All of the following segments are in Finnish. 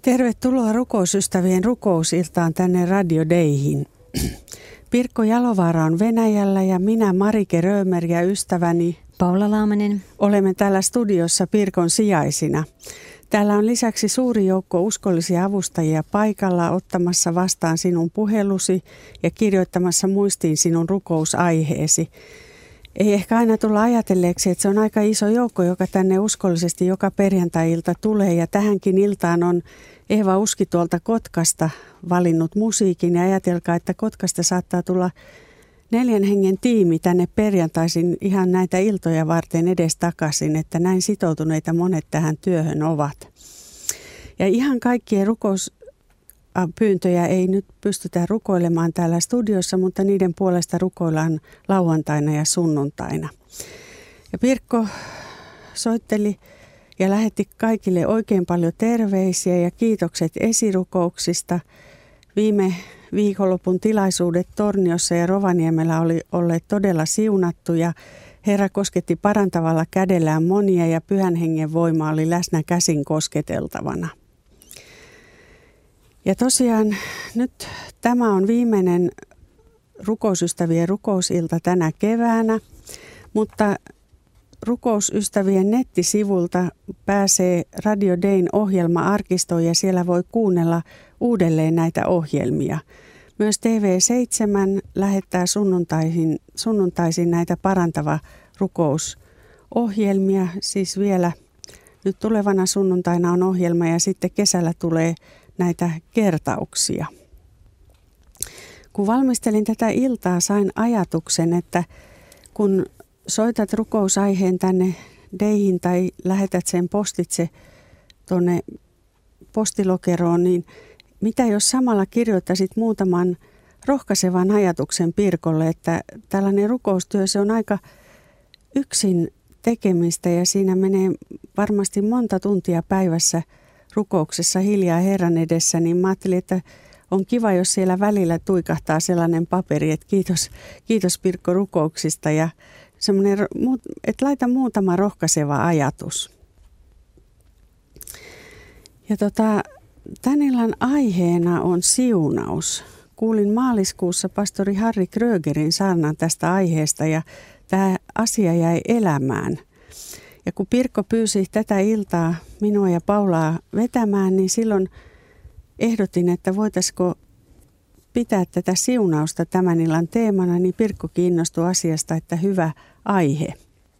Tervetuloa rukousystävien rukousiltaan tänne Radio Dayhin. Pirkko Jalovaara on Venäjällä ja minä Marike Römer ja ystäväni Paula Laamanen olemme täällä studiossa Pirkon sijaisina. Täällä on lisäksi suuri joukko uskollisia avustajia paikalla ottamassa vastaan sinun puhelusi ja kirjoittamassa muistiin sinun rukousaiheesi. Ei ehkä aina tulla ajatelleeksi, että se on aika iso joukko, joka tänne uskollisesti joka perjantai-ilta tulee. Ja tähänkin iltaan on Eeva Uski tuolta Kotkasta valinnut musiikin. Ja ajatelkaa, että Kotkasta saattaa tulla 4 hengen tiimi tänne perjantaisin ihan näitä iltoja varten edestakaisin, että näin sitoutuneita monet tähän työhön ovat. Ja ihan kaikkien rukouspyyntöjä ei nyt pystytä rukoilemaan täällä studiossa, mutta niiden puolesta rukoillaan lauantaina ja sunnuntaina. Ja Pirkko soitteli ja lähetti kaikille oikein paljon terveisiä ja kiitokset esirukouksista. Viime viikonlopun tilaisuudet Torniossa ja Rovaniemellä oli olleet todella siunattuja. Herra kosketti parantavalla kädellään monia ja Pyhän Hengen voima oli läsnä käsin kosketeltavana. Ja tosiaan nyt tämä on viimeinen rukousystävien rukousilta tänä keväänä, mutta rukousystävien nettisivulta pääsee Radio Dayn ohjelma-arkistoon ja siellä voi kuunnella uudelleen näitä ohjelmia. Myös TV7 lähettää sunnuntaisin näitä parantava rukousohjelmia. Siis vielä nyt tulevana sunnuntaina on ohjelma ja sitten kesällä tulee näitä kertauksia. Kun valmistelin tätä iltaa, sain ajatuksen, että kun soitat rukousaiheen tänne Dayhin tai lähetät sen postitse tuonne postilokeroon, niin mitä jos samalla kirjoittaisit muutaman rohkaisevan ajatuksen Pirkolle, että tällainen rukoustyö, se on aika yksin tekemistä ja siinä menee varmasti monta tuntia päivässä rukouksessa hiljaa Herran edessä, niin mä ajattelin, että on kiva, jos siellä välillä tuikahtaa sellainen paperi, että kiitos Pirkko rukouksista ja semmoinen, että laita muutama rohkaiseva ajatus. Ja tämän illan aiheena on siunaus. Kuulin maaliskuussa pastori Harri Krögerin saarnan tästä aiheesta ja tämä asia jäi elämään. Ja kun Pirkko pyysi tätä iltaa minua ja Paulaa vetämään, niin silloin ehdotin, että voitaisiko pitää tätä siunausta tämän illan teemana, niin Pirkko kiinnostui asiasta, että hyvä aihe.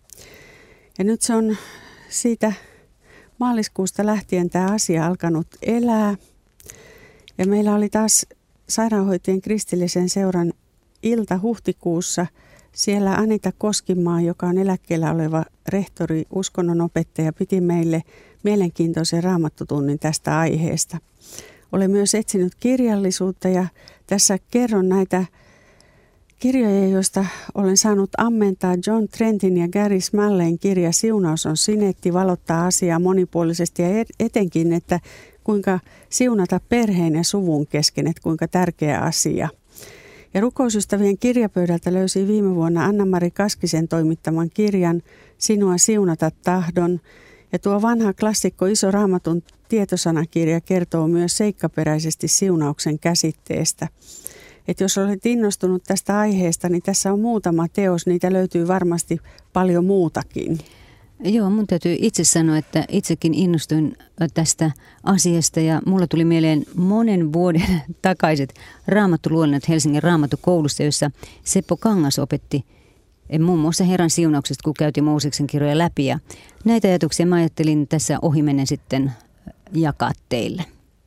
Ja nyt se on siitä maaliskuusta lähtien tämä asia alkanut elää. Ja meillä oli taas Sairaanhoitajien kristillisen seuran ilta huhtikuussa. Siellä Anita Koskimaa, joka on eläkkeellä oleva rehtori, uskonnonopettaja, piti meille mielenkiintoisen raamattutunnin tästä aiheesta. Olen myös etsinyt kirjallisuutta ja tässä kerron näitä kirjoja, joista olen saanut ammentaa. John Trentin ja Gary Smalleyn kirja Siunaus on sinetti valottaa asiaa monipuolisesti ja etenkin, että kuinka siunata perheen ja suvun kesken, että kuinka tärkeä asia. Ja rukousystävien kirjapöydältä löysi viime vuonna Anna-Mari Kaskisen toimittaman kirjan Sinua siunata tahdon. Ja tuo vanha klassikko Iso Raamatun tietosanakirja kertoo myös seikkaperäisesti siunauksen käsitteestä. Että jos olet innostunut tästä aiheesta, niin tässä on muutama teos, niitä löytyy varmasti paljon muutakin. Joo, mun täytyy itse sanoa, että itsekin innostuin tästä asiasta ja mulla tuli mieleen monen vuoden takaiset raamattuluennot Helsingin Raamattukoulussa, jossa Seppo Kangas opetti muun muassa Herran siunauksesta, kun käytiin Mooseksen kirjoja läpi. Ja näitä ajatuksia mä ajattelin tässä ohimennen sitten jakaa teille.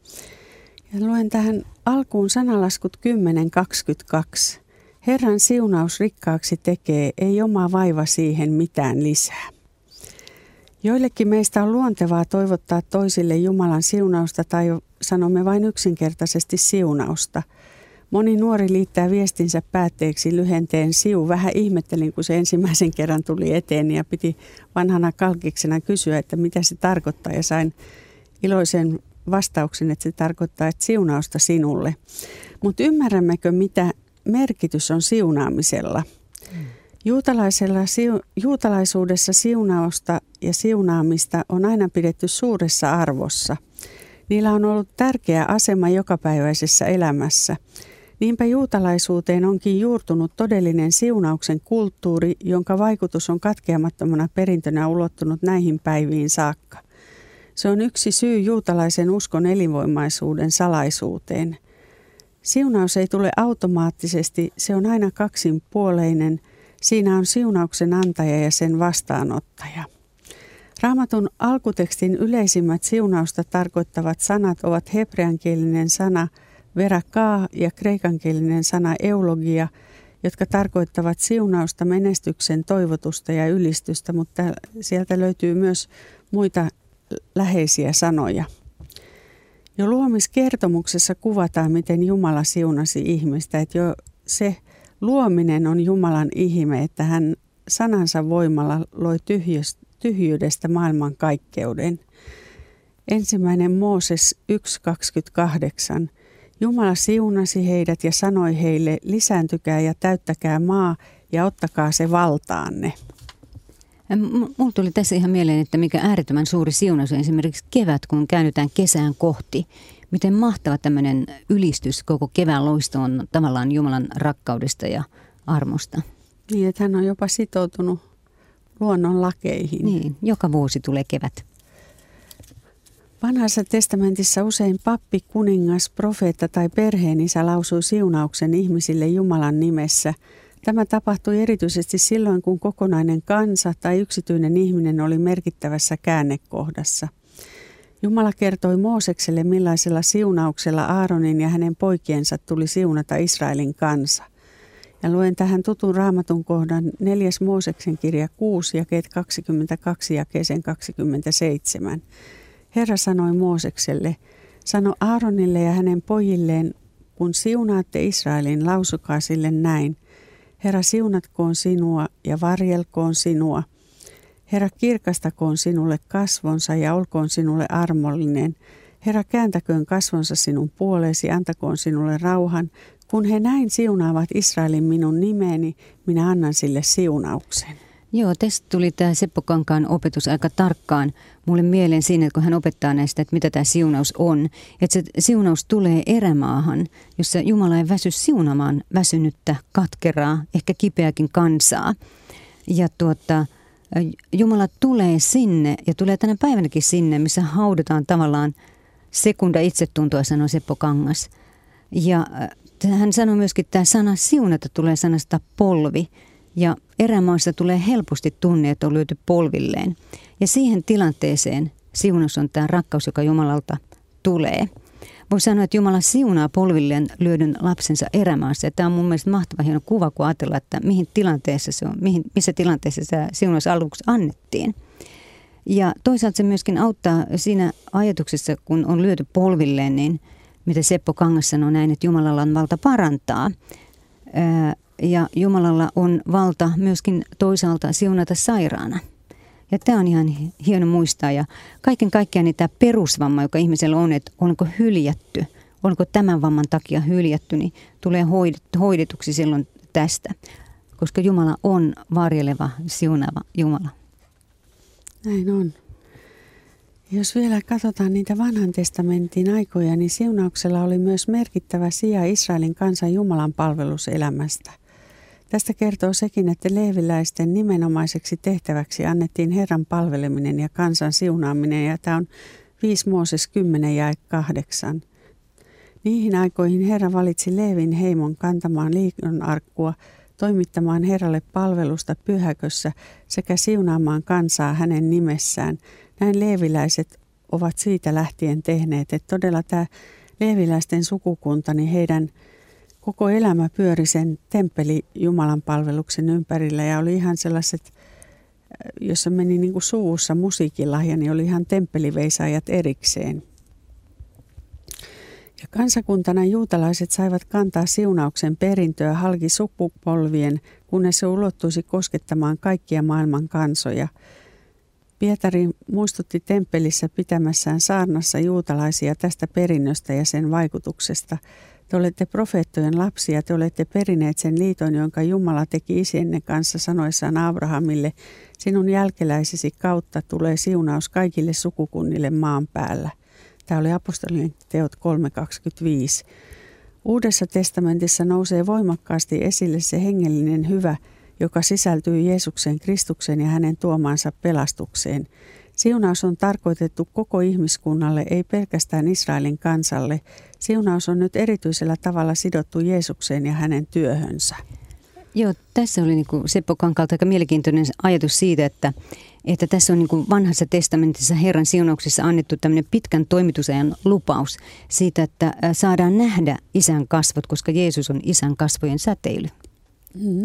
Ja luen tähän alkuun sanalaskut 10.22. Herran siunaus rikkaaksi tekee, ei oma vaiva siihen mitään lisää. Joillekin meistä on luontevaa toivottaa toisille Jumalan siunausta tai sanomme vain yksinkertaisesti siunausta. Moni nuori liittää viestinsä päätteeksi lyhenteen siu. Vähän ihmettelin, kun se ensimmäisen kerran tuli eteen ja piti vanhana kalkiksena kysyä, että mitä se tarkoittaa. Ja sain iloisen vastauksen, että se tarkoittaa, että siunausta sinulle. Mutta ymmärrämmekö, mitä merkitys on siunaamisella? Juutalaisuudessa siunausta ja siunaamista on aina pidetty suuressa arvossa. Niillä on ollut tärkeä asema jokapäiväisessä elämässä. Niinpä juutalaisuuteen onkin juurtunut todellinen siunauksen kulttuuri, jonka vaikutus on katkeamattomana perintönä ulottunut näihin päiviin saakka. Se on yksi syy juutalaisen uskon elinvoimaisuuden salaisuuteen. Siunaus ei tule automaattisesti, se on aina kaksinpuoleinen. Siinä on siunauksen antaja ja sen vastaanottaja. Raamatun alkutekstin yleisimmät siunausta tarkoittavat sanat ovat hebreankielinen sana verakaa ja kreikankielinen sana eulogia, jotka tarkoittavat siunausta, menestyksen, toivotusta ja ylistystä, mutta sieltä löytyy myös muita läheisiä sanoja. Jo luomiskertomuksessa kuvataan, miten Jumala siunasi ihmistä, että jo se luominen on Jumalan ihme, että hän sanansa voimalla loi tyhjyydestä maailmankaikkeuden. 1. Mooses 1.28. Jumala siunasi heidät ja sanoi heille, lisääntykää ja täyttäkää maa ja ottakaa se valtaanne. Mulla tuli tässä ihan mieleen, että mikä äärettömän suuri siunaus on esimerkiksi kevät, kun käännytään kesään kohti. Miten mahtava tämmöinen ylistys koko kevään loisto on tavallaan Jumalan rakkaudesta ja armosta. Niin, että hän on jopa sitoutunut luonnon lakeihin. Niin, joka vuosi tulee kevät. Vanhassa testamentissa usein pappi, kuningas, profeetta tai perheenisä lausui siunauksen ihmisille Jumalan nimessä. Tämä tapahtui erityisesti silloin, kun kokonainen kansa tai yksityinen ihminen oli merkittävässä käännekohdassa. Jumala kertoi Moosekselle, millaisella siunauksella Aaronin ja hänen poikiensa tuli siunata Israelin kansa. Ja luen tähän tutun raamatun kohdan 4. Mooseksen kirja 6, jakeet 22 jakeeseen 27. Herra sanoi Moosekselle, sano Aaronille ja hänen pojilleen, kun siunaatte Israelin, lausukaa sille näin. Herra siunatkoon sinua ja varjelkoon sinua. Herra kirkastakoon sinulle kasvonsa ja olkoon sinulle armollinen. Herra kääntäköön kasvonsa sinun puoleesi, antakoon sinulle rauhan. Kun he näin siunaavat Israelin minun nimeeni, minä annan sille siunauksen. Joo, tästä tuli tämä Seppo Kankaan opetus aika tarkkaan mulle mieleen siinä, kun hän opettaa näistä, että mitä tämä siunaus on. Että se siunaus tulee erämaahan, jossa Jumala ei väsy siunamaan väsynyttä, katkeraa, ehkä kipeäkin kansaa. Ja Jumala tulee sinne ja tulee tänä päivänäkin sinne, missä haudataan tavallaan sekunda itsetuntoa, sanoi Seppo Kangas. Ja hän sanoi myöskin, että tämä sana siunata tulee sanasta polvi. Ja erämaassa tulee helposti tunne, että on lyöty polvilleen. Ja siihen tilanteeseen siunaus on tämä rakkaus, joka Jumalalta tulee. Voi sanoa, että Jumala siunaa polvilleen lyödyn lapsensa erämaassa. Ja tämä on mun mielestä mahtava hieno kuva, kun ajatellaan, että mihin tilanteessa se on, missä tilanteessa se siunaus aluksi annettiin. Ja toisaalta se myöskin auttaa siinä ajatuksessa, kun on lyöty polvilleen, niin mitä Seppo Kangas sanoi näin, että Jumalalla on valta parantaa. Ja Jumalalla on valta myöskin toisaalta siunata sairaana. Ja tämä on ihan hieno muistaa. Ja kaiken kaikkiaan niin tämä perusvamma, joka ihmisellä on, että onko hyljätty, onko tämän vamman takia hyljätty, niin tulee hoidetuksi silloin tästä. Koska Jumala on varjeleva, siunaava Jumala. Näin on. Jos vielä katsotaan niitä vanhan testamentin aikoja, niin siunauksella oli myös merkittävä sija Israelin kansan Jumalan palveluselämästä. Tästä kertoo sekin, että leeviläisten nimenomaiseksi tehtäväksi annettiin Herran palveleminen ja kansan siunaaminen, ja tämä on 5 Mooses 10 jae 8. Niihin aikoihin Herra valitsi Leevin heimon kantamaan liitonarkkua, toimittamaan Herralle palvelusta pyhäkössä sekä siunaamaan kansaa hänen nimessään. Näin leeviläiset ovat siitä lähtien tehneet, että todella tämä leeviläisten sukukunta, niin heidän koko elämä pyöri sen temppeli Jumalan palveluksen ympärillä ja oli ihan sellaiset, jossa meni niin kuin suvussa musiikilahja, niin oli ihan temppeliveisaajat erikseen. Ja kansakuntana juutalaiset saivat kantaa siunauksen perintöä halki sukupolvien, kunnes se ulottuisi koskettamaan kaikkia maailman kansoja. Pietari muistutti temppelissä pitämässään saarnassa juutalaisia tästä perinnöstä ja sen vaikutuksesta. Te olette profeettojen lapsia, te olette perineet sen liiton, jonka Jumala teki isienne kanssa sanoessaan Abrahamille, sinun jälkeläisesi kautta tulee siunaus kaikille sukukunnille maan päällä. Tämä oli apostolien teot 3.25. Uudessa testamentissa nousee voimakkaasti esille se hengellinen hyvä, joka sisältyy Jeesuksen Kristuksen ja hänen tuomaansa pelastukseen. Siunaus on tarkoitettu koko ihmiskunnalle, ei pelkästään Israelin kansalle. Siunaus on nyt erityisellä tavalla sidottu Jeesukseen ja hänen työhönsä. Joo, tässä oli niin kuin Seppo Kankaalta aika mielenkiintoinen ajatus siitä, että tässä on niin kuin vanhassa testamentissa Herran siunauksissa annettu tämmöinen pitkän toimitusajan lupaus siitä, että saadaan nähdä Isän kasvot, koska Jeesus on Isän kasvojen säteily. Mm-hmm.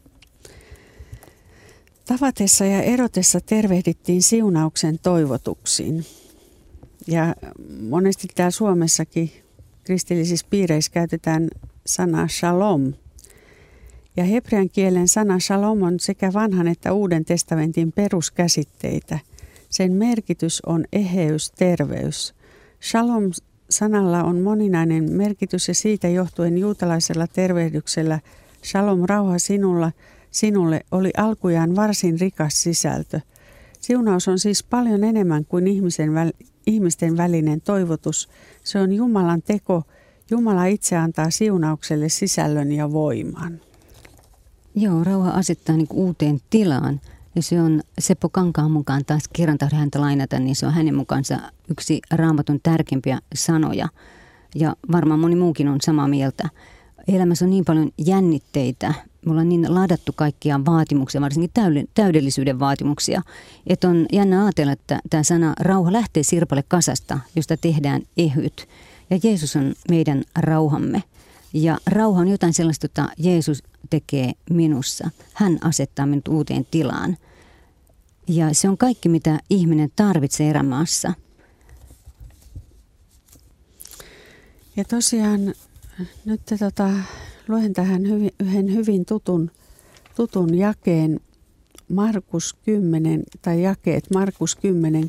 Tavatessa ja erotessa tervehdittiin siunauksen toivotuksiin. Ja monesti täällä Suomessakin kristillisissä piireissä käytetään sanaa shalom. Ja hebrean kielen sana shalom on sekä vanhan että uuden testamentin peruskäsitteitä. Sen merkitys on eheys, terveys. Shalom-sanalla on moninainen merkitys ja siitä johtuen juutalaisella tervehdyksellä shalom, rauha sinulle oli alkujaan varsin rikas sisältö. Siunaus on siis paljon enemmän kuin ihmisten välinen toivotus. Se on Jumalan teko. Jumala itse antaa siunaukselle sisällön ja voiman. Joo, rauha asettaa niin kuin uuteen tilaan. Ja se on Seppo Kankaan mukaan, taas kerran tahdon häntä lainata, niin se on hänen mukaansa yksi Raamatun tärkeimpiä sanoja. Ja varmaan moni muukin on samaa mieltä. Elämässä on niin paljon jännitteitä. Me ollaan niin ladattu kaikkia vaatimuksia, varsinkin täydellisyyden vaatimuksia, että on jännä ajatella, että tämä sana rauha lähtee sirpale kasasta, josta tehdään ehyt. Ja Jeesus on meidän rauhamme. Ja rauha on jotain sellaista, jota Jeesus tekee minussa. Hän asettaa minut uuteen tilaan. Ja se on kaikki, mitä ihminen tarvitsee erämaassa. Ja tosiaan nyt luen tähän yhden hyvin tutun jakeen Markus 10, tai jakeet Markus 10,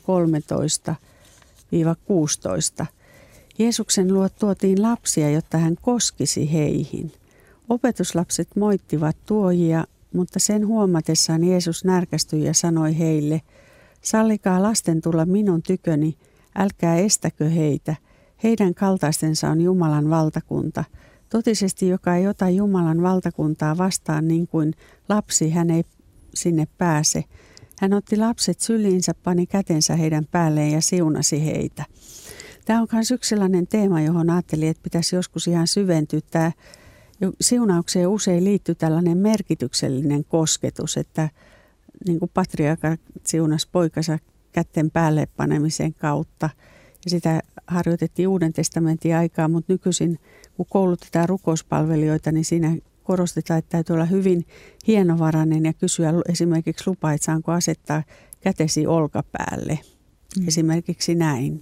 13-16. Jeesuksen luo tuotiin lapsia, jotta hän koskisi heihin. Opetuslapset moittivat tuojia, mutta sen huomatessaan Jeesus närkästyi ja sanoi heille, sallikaa lasten tulla minun tyköni, älkää estäkö heitä. Heidän kaltaistensa on Jumalan valtakunta. Totisesti, joka ei ota Jumalan valtakuntaa vastaan niin kuin lapsi, hän ei sinne pääse. Hän otti lapset syliinsä, pani kätensä heidän päälleen ja siunasi heitä. Tämä on myös yksi sellainen teema, johon ajattelin, että pitäisi joskus ihan syventyä. Tämä siunaukseen usein liittyy tällainen merkityksellinen kosketus, että niin kuin patriarka siunasi poikansa kätten päälle panemisen kautta. Ja sitä harjoitettiin Uuden testamentin aikaa, mutta nykyisin kun koulutetaan rukouspalvelijoita, niin siinä korostetaan, että täytyy olla hyvin hienovarainen ja kysyä esimerkiksi lupaa, että saanko asettaa kätesi olkapäälle. Esimerkiksi näin.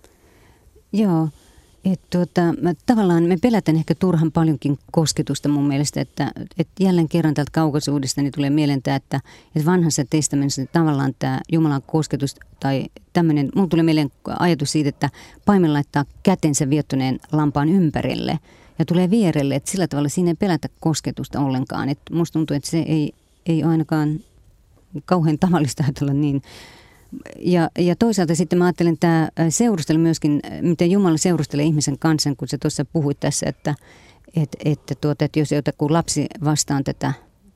Joo, että tavallaan me pelätään ehkä turhan paljonkin kosketusta mun mielestä, että jälleen kerran täältä kaukaisuudesta niin tulee mieleen tämä, että vanhassa testamentissa tavallaan tämä Jumalan kosketus tai tämmöinen, mun tulee mieleen ajatus siitä, että paimen laittaa kätensä viettuneen lampaan ympärille ja tulee vierelle, että sillä tavalla siinä ei pelätä kosketusta ollenkaan. Että musta tuntuu, että se ei ole ainakaan kauhean tavallista ajatella niin. Ja toisaalta sitten mä ajattelen tämä seurustelu myöskin, miten Jumala seurustelee ihmisen kanssa, kun sä tuossa puhuit tässä, että jos joku lapsi vastaan tätä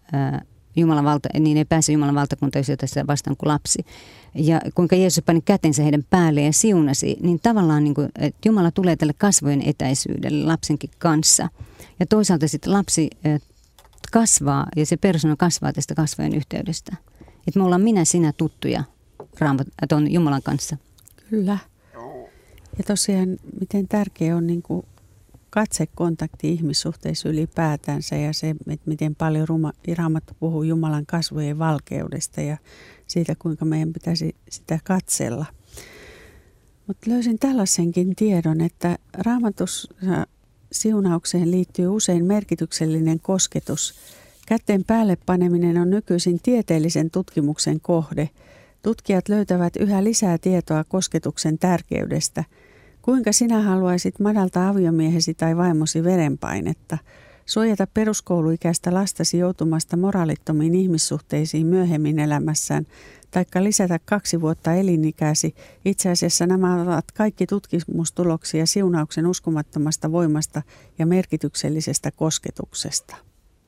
niin ei pääse Jumalan valtakuntaan, jos jotain sitä vastaan kuin lapsi. Ja kuinka Jeesus pani kätensä heidän päälle ja siunasi, niin tavallaan niin kuin, että Jumala tulee tälle kasvojen etäisyydelle lapsenkin kanssa. Ja toisaalta sitten lapsi kasvaa ja se persona kasvaa tästä kasvojen yhteydestä. Että me ollaan sinä tuttuja tuon Jumalan kanssa. Kyllä. Ja tosiaan, miten tärkeä on niin kuin katsekontakti ihmissuhteissa ylipäätänsä ja se, että miten paljon Raamattu puhuu Jumalan kasvojen valkeudesta ja siitä, kuinka meidän pitäisi sitä katsella. Mutta löysin tällaisenkin tiedon, että Raamatussa siunaukseen liittyy usein merkityksellinen kosketus. Kätten päälle paneminen on nykyisin tieteellisen tutkimuksen kohde. Tutkijat löytävät yhä lisää tietoa kosketuksen tärkeydestä. Kuinka sinä haluaisit madaltaa aviomiehesi tai vaimosi verenpainetta, suojata peruskouluikäistä lastasi joutumasta moraalittomiin ihmissuhteisiin myöhemmin elämässään taikka lisätä 2 vuotta elinikäsi. Itse asiassa nämä ovat kaikki tutkimustuloksia siunauksen uskomattomasta voimasta ja merkityksellisestä kosketuksesta.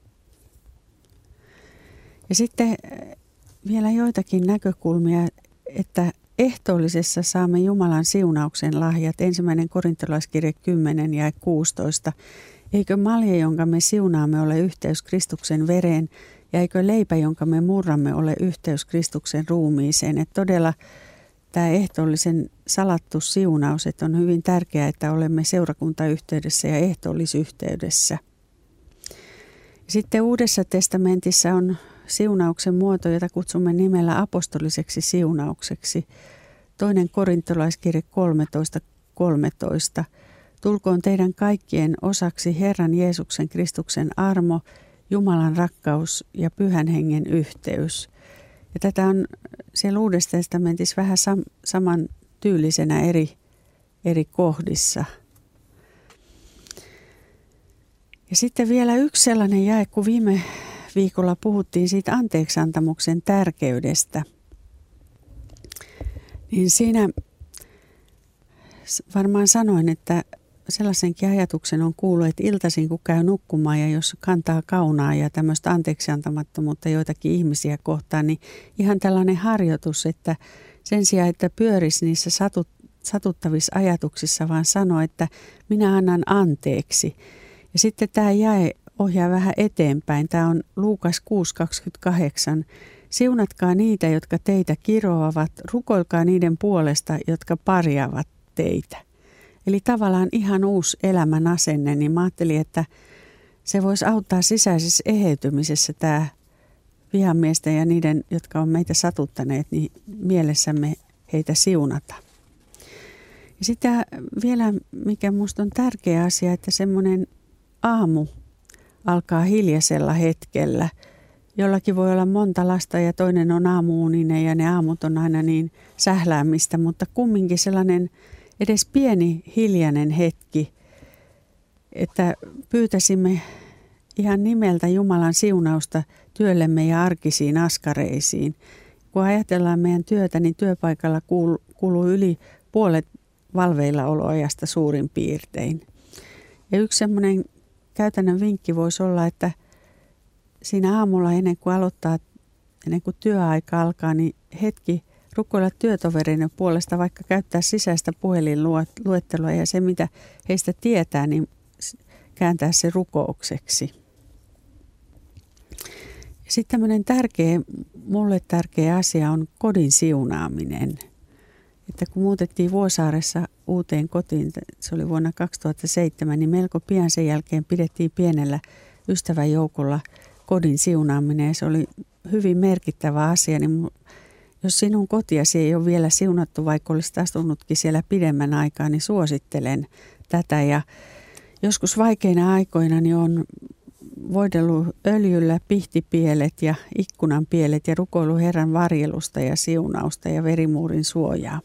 Ja sitten vielä joitakin näkökulmia, että ehtoollisessa saamme Jumalan siunauksen lahjat. 1. korintolaiskirje 10 ja 16. Eikö malje, jonka me siunaamme, ole yhteys Kristuksen vereen, ja eikö leipä, jonka me murramme, ole yhteys Kristuksen ruumiiseen? Että todella tämä ehtoollisen salattu siunaus, että on hyvin tärkeää, että olemme seurakuntayhteydessä ja ehtoollisyhteydessä. Sitten Uudessa testamentissa on siunauksen muoto, jota kutsumme nimellä apostoliseksi siunaukseksi. 2. korintolaiskirje 13:13. Tulkoon teidän kaikkien osaksi Herran Jeesuksen Kristuksen armo, Jumalan rakkaus ja Pyhän Hengen yhteys. Ja tätä on siellä Uudessa testamentissa vähän saman tyylisenä eri kohdissa. Ja sitten vielä yksi sellainen jae, kun viime viikolla puhuttiin siitä anteeksiantamuksen tärkeydestä. Niin siinä varmaan sanoin, että sellaisenkin ajatuksen on kuullut, että iltaisin kun käy nukkumaan ja jos kantaa kaunaa ja tämmöistä anteeksiantamattomuutta joitakin ihmisiä kohtaan, niin ihan tällainen harjoitus, että sen sijaan, että pyörisi niissä satuttavissa ajatuksissa, vaan sanoo, että minä annan anteeksi. Ja sitten tämä jae ohjaa vähän eteenpäin. Tämä on Luukas 6:28. Siunatkaa niitä, jotka teitä kiroavat, rukoilkaa niiden puolesta, jotka parjaavat teitä. Eli tavallaan ihan uusi elämän asenne, niin mä ajattelin, että se voisi auttaa sisäisessä eheytymisessä tämä vihamiesten ja niiden, jotka on meitä satuttaneet, niin mielessämme heitä siunata. Ja sitten vielä, mikä minusta on tärkeä asia, että semmoinen aamu alkaa hiljaisella hetkellä. Jollakin voi olla monta lasta ja toinen on aamuuninen ja ne aamut on aina niin sähläämistä, mutta kumminkin sellainen edes pieni hiljainen hetki, että pyytäisimme ihan nimeltä Jumalan siunausta työllemme ja arkisiin askareisiin. Kun ajatellaan meidän työtä, niin työpaikalla kuluu yli puolet valveillaoloajasta suurin piirtein. Ja yksi semmoinen käytännön vinkki voisi olla, että siinä aamulla ennen kuin työaika alkaa, niin hetki rukoilla työtovereiden puolesta, vaikka käyttää sisäistä puhelinluettelua ja se, mitä heistä tietää, niin kääntää se rukoukseksi. Sitten tämmöinen mulle tärkeä asia on kodin siunaaminen. Että kun muutettiin Vuosaaressa uuteen kotiin, se oli vuonna 2007, niin melko pian sen jälkeen pidettiin pienellä ystäväjoukolla kodin siunaaminen. Ja se oli hyvin merkittävä asia, niin jos sinun kotiasi ei ole vielä siunattu, vaikka olisit asunutkin siellä pidemmän aikaa, niin suosittelen tätä. Ja joskus vaikeina aikoina niin on voidellut öljyllä pihtipielet ja ikkunanpielet ja rukoillut Herran varjelusta ja siunausta ja verimuurin suojaa.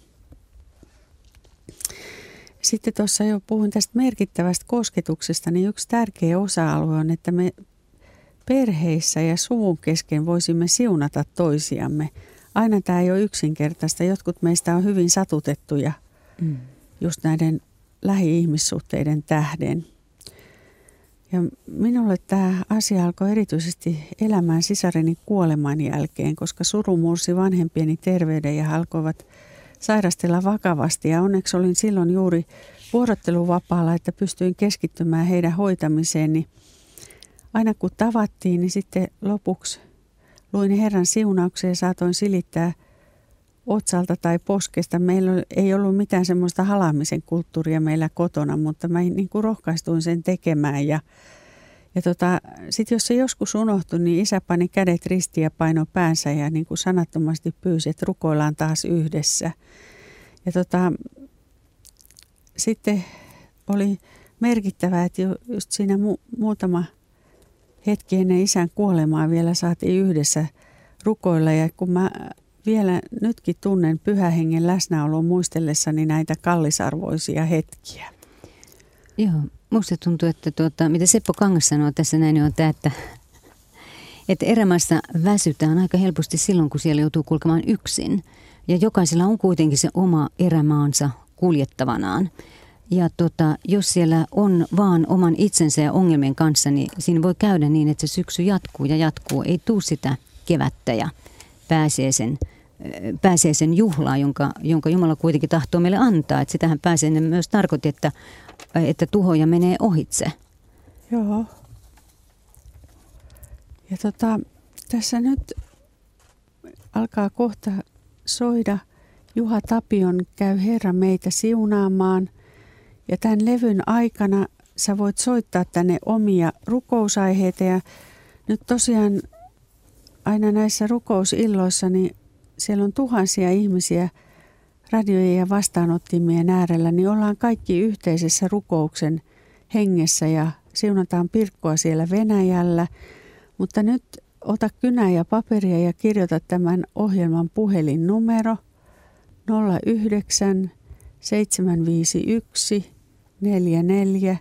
Sitten tuossa jo puhuin tästä merkittävästä kosketuksesta, niin yksi tärkeä osa-alue on, että me perheissä ja suvun kesken voisimme siunata toisiamme. Aina tämä ei ole yksinkertaista. Jotkut meistä on hyvin satutettuja just näiden lähi-ihmissuhteiden tähden. Ja minulle tämä asia alkoi erityisesti elämään sisareni kuoleman jälkeen, koska suru mursi vanhempieni terveyden ja alkoivat sairastella vakavasti. Ja onneksi olin silloin juuri vuorotteluvapaalla, että pystyin keskittymään heidän hoitamiseen. Niin aina kun tavattiin, niin sitten lopuksi luin Herran siunauksen ja saatoin silittää otsalta tai poskesta. Meillä ei ollut mitään semmoista halaamisen kulttuuria meillä kotona, mutta mä niin kuin rohkaistuin sen tekemään. Ja sitten jos se joskus unohtui, niin isä pani kädet ristiin ja painoi päänsä ja niin kuin sanattomasti pyysi, että rukoillaan taas yhdessä. Ja sitten oli merkittävää, että just siinä muutama hetki ennen isän kuolemaa vielä saatiin yhdessä rukoilla. Ja kun mä vielä nytkin tunnen Pyhän Hengen läsnäoloa muistellessani näitä kallisarvoisia hetkiä. Joo, musta tuntuu, että mitä Seppo Kangas sanoo tässä näin, on tämä, että erämaassa väsytään aika helposti silloin, kun siellä joutuu kulkemaan yksin. Ja jokaisella on kuitenkin se oma erämaansa kuljettavanaan. Ja jos siellä on vaan oman itsensä ja ongelmien kanssa, niin siinä voi käydä niin, että se syksy jatkuu ja jatkuu. Ei tule sitä kevättä ja pääsee sen juhlaa, jonka Jumala kuitenkin tahtoo meille antaa. Että sitähän pääsee myös tarkoitti, että tuhoja menee ohitse. Joo. Ja tässä nyt alkaa kohta soida Juha Tapion Käy Herra meitä siunaamaan. Ja tämän levyn aikana sä voit soittaa tänne omia rukousaiheita. Ja nyt tosiaan aina näissä rukousilloissa, niin siellä on tuhansia ihmisiä radiojen ja vastaanottimien äärellä, niin ollaan kaikki yhteisessä rukouksen hengessä ja siunataan Pirkkoa siellä Venäjällä. Mutta nyt ota kynää ja paperia ja kirjoita tämän ohjelman puhelinnumero 09 751 44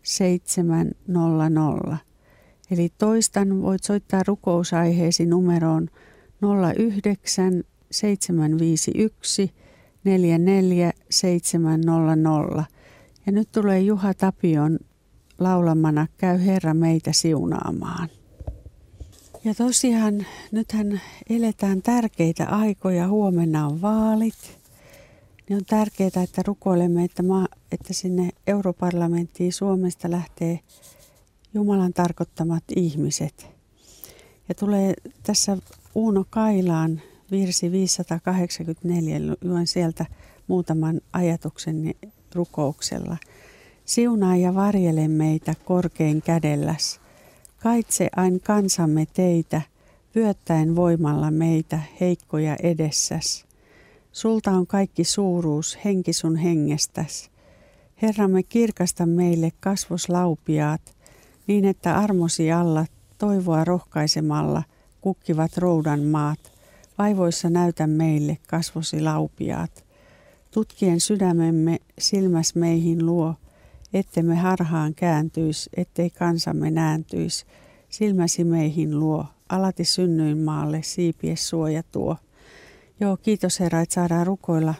700. Eli toistan, voit soittaa rukousaiheesi numeroon 09 751 44 700. Ja nyt tulee Juha Tapion laulamana Käy Herra meitä siunaamaan. Ja tosiaan nythän eletään tärkeitä aikoja. Huomenna on vaalit. Niin on tärkeää, että rukoilemme, että sinne Europarlamenttiin Suomesta lähtee Jumalan tarkoittamat ihmiset. Ja tulee tässä Uuno Kailaan virsi 584, luen sieltä muutaman ajatuksen rukouksella. Siunaa ja varjele meitä korkein kädelläs. Kaitse ain kansamme teitä, vyöttäen voimalla meitä heikkoja edessäs. Sulta on kaikki suuruus, henki sun hengestäs. Herramme, kirkasta meille kasvoslaupiaat, niin että armosi alla toivoa rohkaisemalla kukkivat roudan maat. Vaivoissa näytä meille kasvosi laupiaat. Tutkien sydämemme silmäs meihin luo, ettemme harhaan kääntyis, ettei kansamme nääntyis. Silmäsi meihin luo, alati synnyinmaalle siipies suoja tuo. Joo, kiitos Herra, että saadaan rukoilla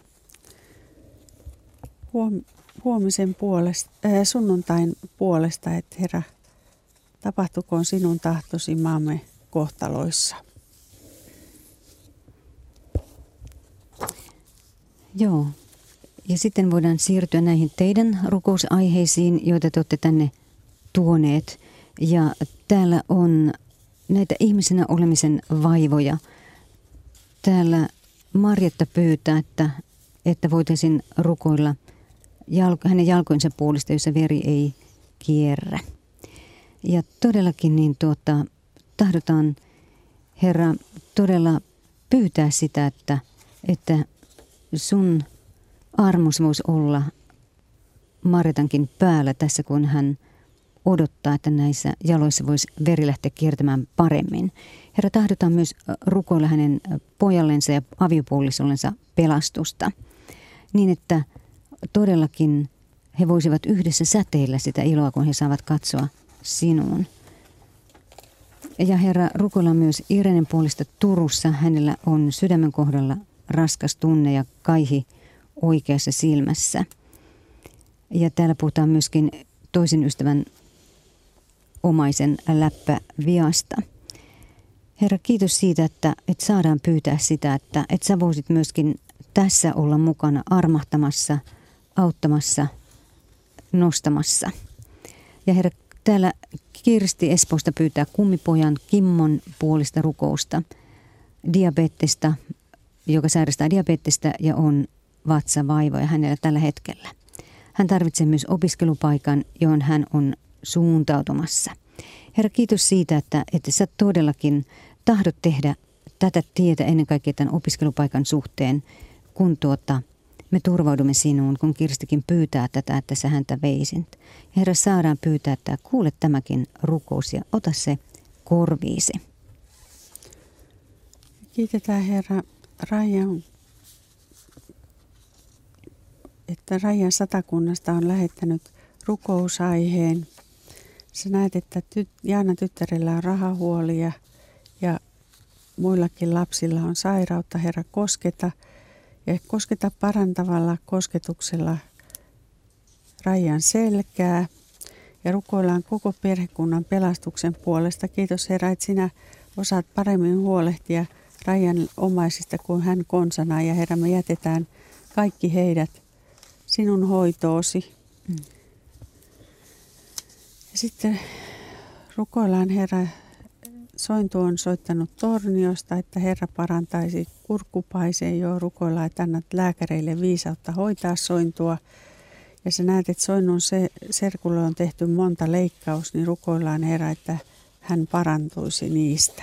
huomisen puolesta, sunnuntain puolesta, että Herra, tapahtukoon sinun tahtosi maamme kohtaloissa. Joo, ja sitten voidaan siirtyä näihin teidän rukousaiheisiin, joita te olette tänne tuoneet. Ja täällä on näitä ihmisenä olemisen vaivoja. Täällä Marjatta pyytää, että voitaisiin rukoilla hänen jalkojensa puolesta, jossa veri ei kierrä. Ja todellakin niin tahdotaan, Herra, todella pyytää sitä, että sun armos voisi olla Marjatankin päällä tässä, kun hän odottaa, että näissä jaloissa voisi veri lähteä kiertämään paremmin. Herra, tahdotaan myös rukoilla hänen pojallensa ja aviopuolisollensa pelastusta, niin että todellakin he voisivat yhdessä säteillä sitä iloa, kun he saavat katsoa sinuun. Ja Herra, rukoillaan myös Irenen puolesta Turussa. Hänellä on sydämen kohdalla raskas tunne ja kaihi oikeassa silmässä. Ja täällä puhutaan myöskin toisen ystävän omaisen läppäviasta. Herra, kiitos siitä, että saadaan pyytää sitä, että sä voisit myöskin tässä olla mukana armahtamassa, auttamassa, nostamassa. Ja Herra, täällä Kirsti Espoosta pyytää kummipojan Kimmon puolesta rukousta, diabetesta, joka sairastaa diabetesta ja on vatsavaivoja hänellä tällä hetkellä. Hän tarvitsee myös opiskelupaikan, johon hän on suuntautumassa. Herra, kiitos siitä, että sä todellakin tahdot tehdä tätä tietä ennen kaikkea tämän opiskelupaikan suhteen, kun me turvaudumme sinuun, kun Kirstikin pyytää tätä, että sä häntä veisit. Herra, saadaan pyytää, että kuule tämäkin rukous ja ota se korviisi. Kiitetään Herra Rajan, että Rajan Satakunnasta on lähettänyt rukousaiheen. Sä näet, että Jaana tyttärellä on rahahuolia muillakin lapsilla on sairautta, Herra, kosketa. Ja kosketa parantavalla kosketuksella Raijan selkää. Ja rukoillaan koko perhekunnan pelastuksen puolesta. Kiitos Herra, että sinä osaat paremmin huolehtia Raijan omaisista kuin hän konsana. Ja Herra, me jätetään kaikki heidät sinun hoitoosi. Ja sitten rukoillaan Herra, Sointu on soittanut Torniosta, että Herra parantaisi kurkkupaiseen jo. Rukoillaan, että annat lääkäreille viisautta hoitaa Sointua. Ja sä näet, että Soinnun serkulle on tehty monta leikkaus, niin rukoillaan Herra, että hän parantuisi niistä.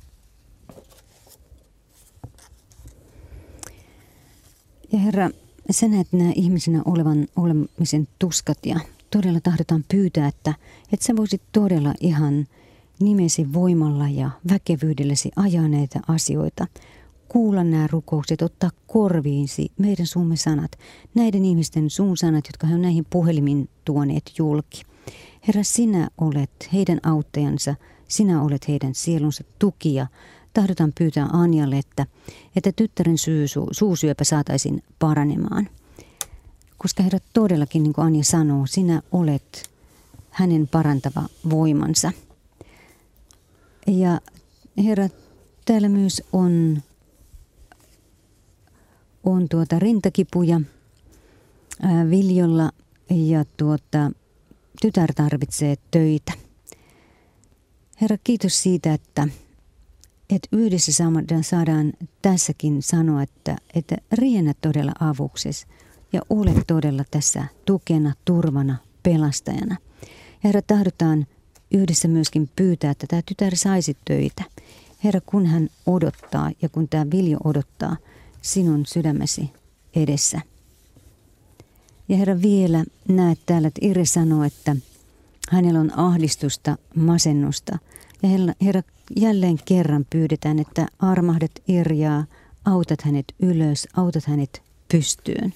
Ja Herra, sä näet nämä ihmisenä olemisen tuskat ja todella tahdotaan pyytää, että sä voisit todella ihan nimesi voimalla ja väkevyydelläsi ajaa näitä asioita. Kuulla nämä rukoukset, ottaa korviinsi meidän suumme sanat, näiden ihmisten suun sanat, jotka he on näihin puhelimiin tuoneet julki. Herra, sinä olet heidän auttajansa, sinä olet heidän sielunsa tukija. Tahdotaan pyytää Anjalle, että tyttären suusyöpä saataisiin paranemaan. Koska Herra todellakin, niin kuin Anja sanoo, sinä olet hänen parantava voimansa. Ja Herra, täällä myös on rintakipuja Viljolla ja tytär tarvitsee töitä. Herra, kiitos siitä, että yhdessä saadaan tässäkin sanoa, että riennä todella avuksesi ja ole todella tässä tukena, turvana, pelastajana. Herra, tahdotaan yhdessä myöskin pyytää, että tämä tytär saisi töitä. Herra, kun hän odottaa ja kun tämä Viljo odottaa sinun sydämesi edessä. Ja Herra, vielä näet täällä, että Ire sanoo, että hänellä on ahdistusta, masennusta. Ja Herra, jälleen kerran pyydetään, että armahdat Irjaa, autat hänet ylös, autat hänet pystyyn.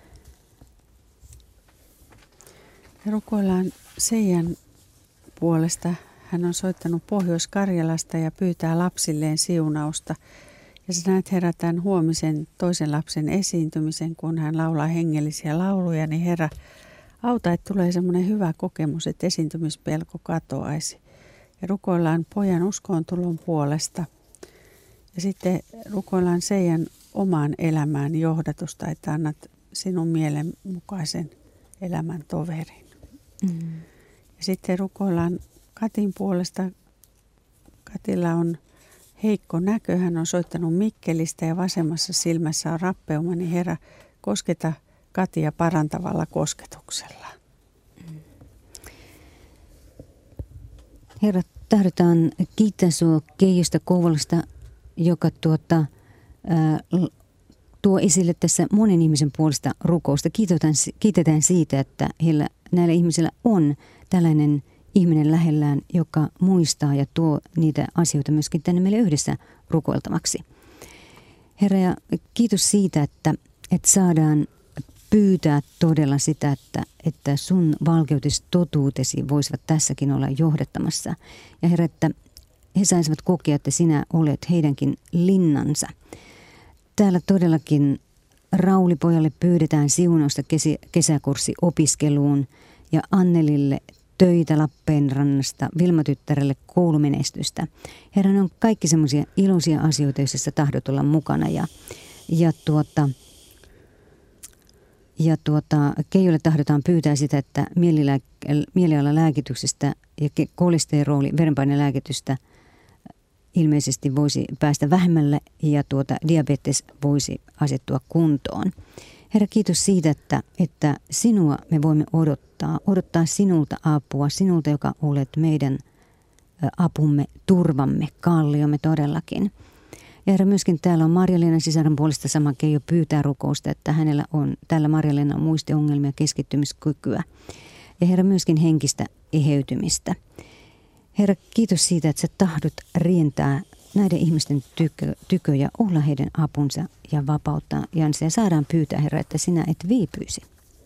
Ja rukoillaan Seijan puolesta. Hän on soittanut Pohjois-Karjalasta ja pyytää lapsilleen siunausta. Ja sä näet Herra tämän huomisen toisen lapsen esiintymisen, kun hän laulaa hengellisiä lauluja, niin Herra, auta, että tulee semmoinen hyvä kokemus, että esiintymispelko katoaisi. Ja rukoillaan pojan uskoontulon puolesta. Ja sitten rukoillaan Seijan omaan elämään johdatusta, että annat sinun mielen mukaisen elämän toverin. Ja sitten rukoillaan Katin puolesta. Katilla on heikko näkö. Hän on soittanut Mikkelistä ja vasemmassa silmässä on rappeuma. Niin Herra, kosketa Katia parantavalla kosketuksella. Herra, tahdotaan kiittää sinua Keijosta Kouvolasta, joka tuo esille tässä monen ihmisen puolesta rukousta. Kiitetään siitä, että näillä ihmisillä on tällainen ihminen lähellään, joka muistaa ja tuo niitä asioita myöskin tänne meille yhdessä rukoiltavaksi. Herra, ja kiitos siitä, että saadaan pyytää todella sitä, että sun valkeutesi, totuutesi voisivat tässäkin olla johdattamassa. Ja Herra, että he saisivat kokea, että sinä olet heidänkin linnansa. Täällä todellakin Raulipojalle pyydetään siunausta kesäkurssiopiskeluun ja Annelille töitä Lappeenrannasta, Vilma-tyttärelle koulumenestystä. Herra, ne on kaikki semmoisia iloisia asioita, joissa tahdot olla mukana. Keijolle tahdotaan pyytää sitä, että mielialalääkityksestä ja kolesteroli, verenpainelääkitystä ilmeisesti voisi päästä vähemmälle ja diabetes voisi asettua kuntoon. Herra, kiitos siitä, että sinua me voimme odottaa sinulta apua, sinulta, joka olet meidän apumme, turvamme, kalliomme todellakin. Ja Herra, myöskin täällä on Marja-Leena sisaren puolesta sama Keijo pyytää rukousta, että tällä Marja-Leena on muistiongelmia, keskittymiskykyä. Ja Herra, myöskin henkistä eheytymistä. Herra, kiitos siitä, että sä tahdot rientää näiden ihmisten tykö ja olla heidän apunsa ja vapauttaa. Ja saadaan pyytää, Herra, että sinä et viipyisi.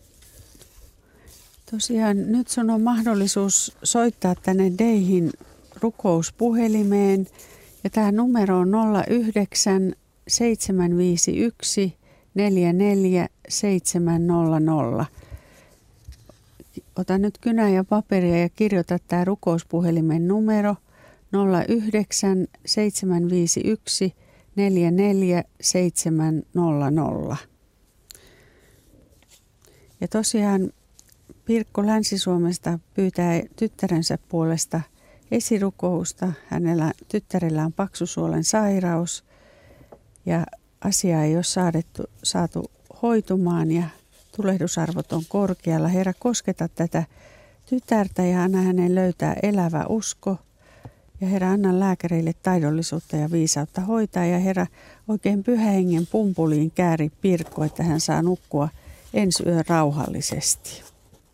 Tosiaan nyt sun on mahdollisuus soittaa tänne Deihin rukouspuhelimeen Ja tämä numero on 09 751 44 700. Ota nyt kynä ja paperia ja kirjoita tämä rukouspuhelimen numero 09 751 44 700. Ja tosiaan Pirkko Länsi-Suomesta pyytää tyttärensä puolesta esirukousta. Tyttärellä on paksusuolen sairaus ja asia ei ole saatu hoitumaan ja tulehdusarvot on korkealla. Herra, kosketa tätä tytärtä ja anna hänen löytää elävä usko. Ja Herra, anna lääkäreille taidollisuutta ja viisautta hoitaa. Ja Herra, oikein Pyhän Hengen pumpuliin kääri Pirkko, että hän saa nukkua ensi yön rauhallisesti.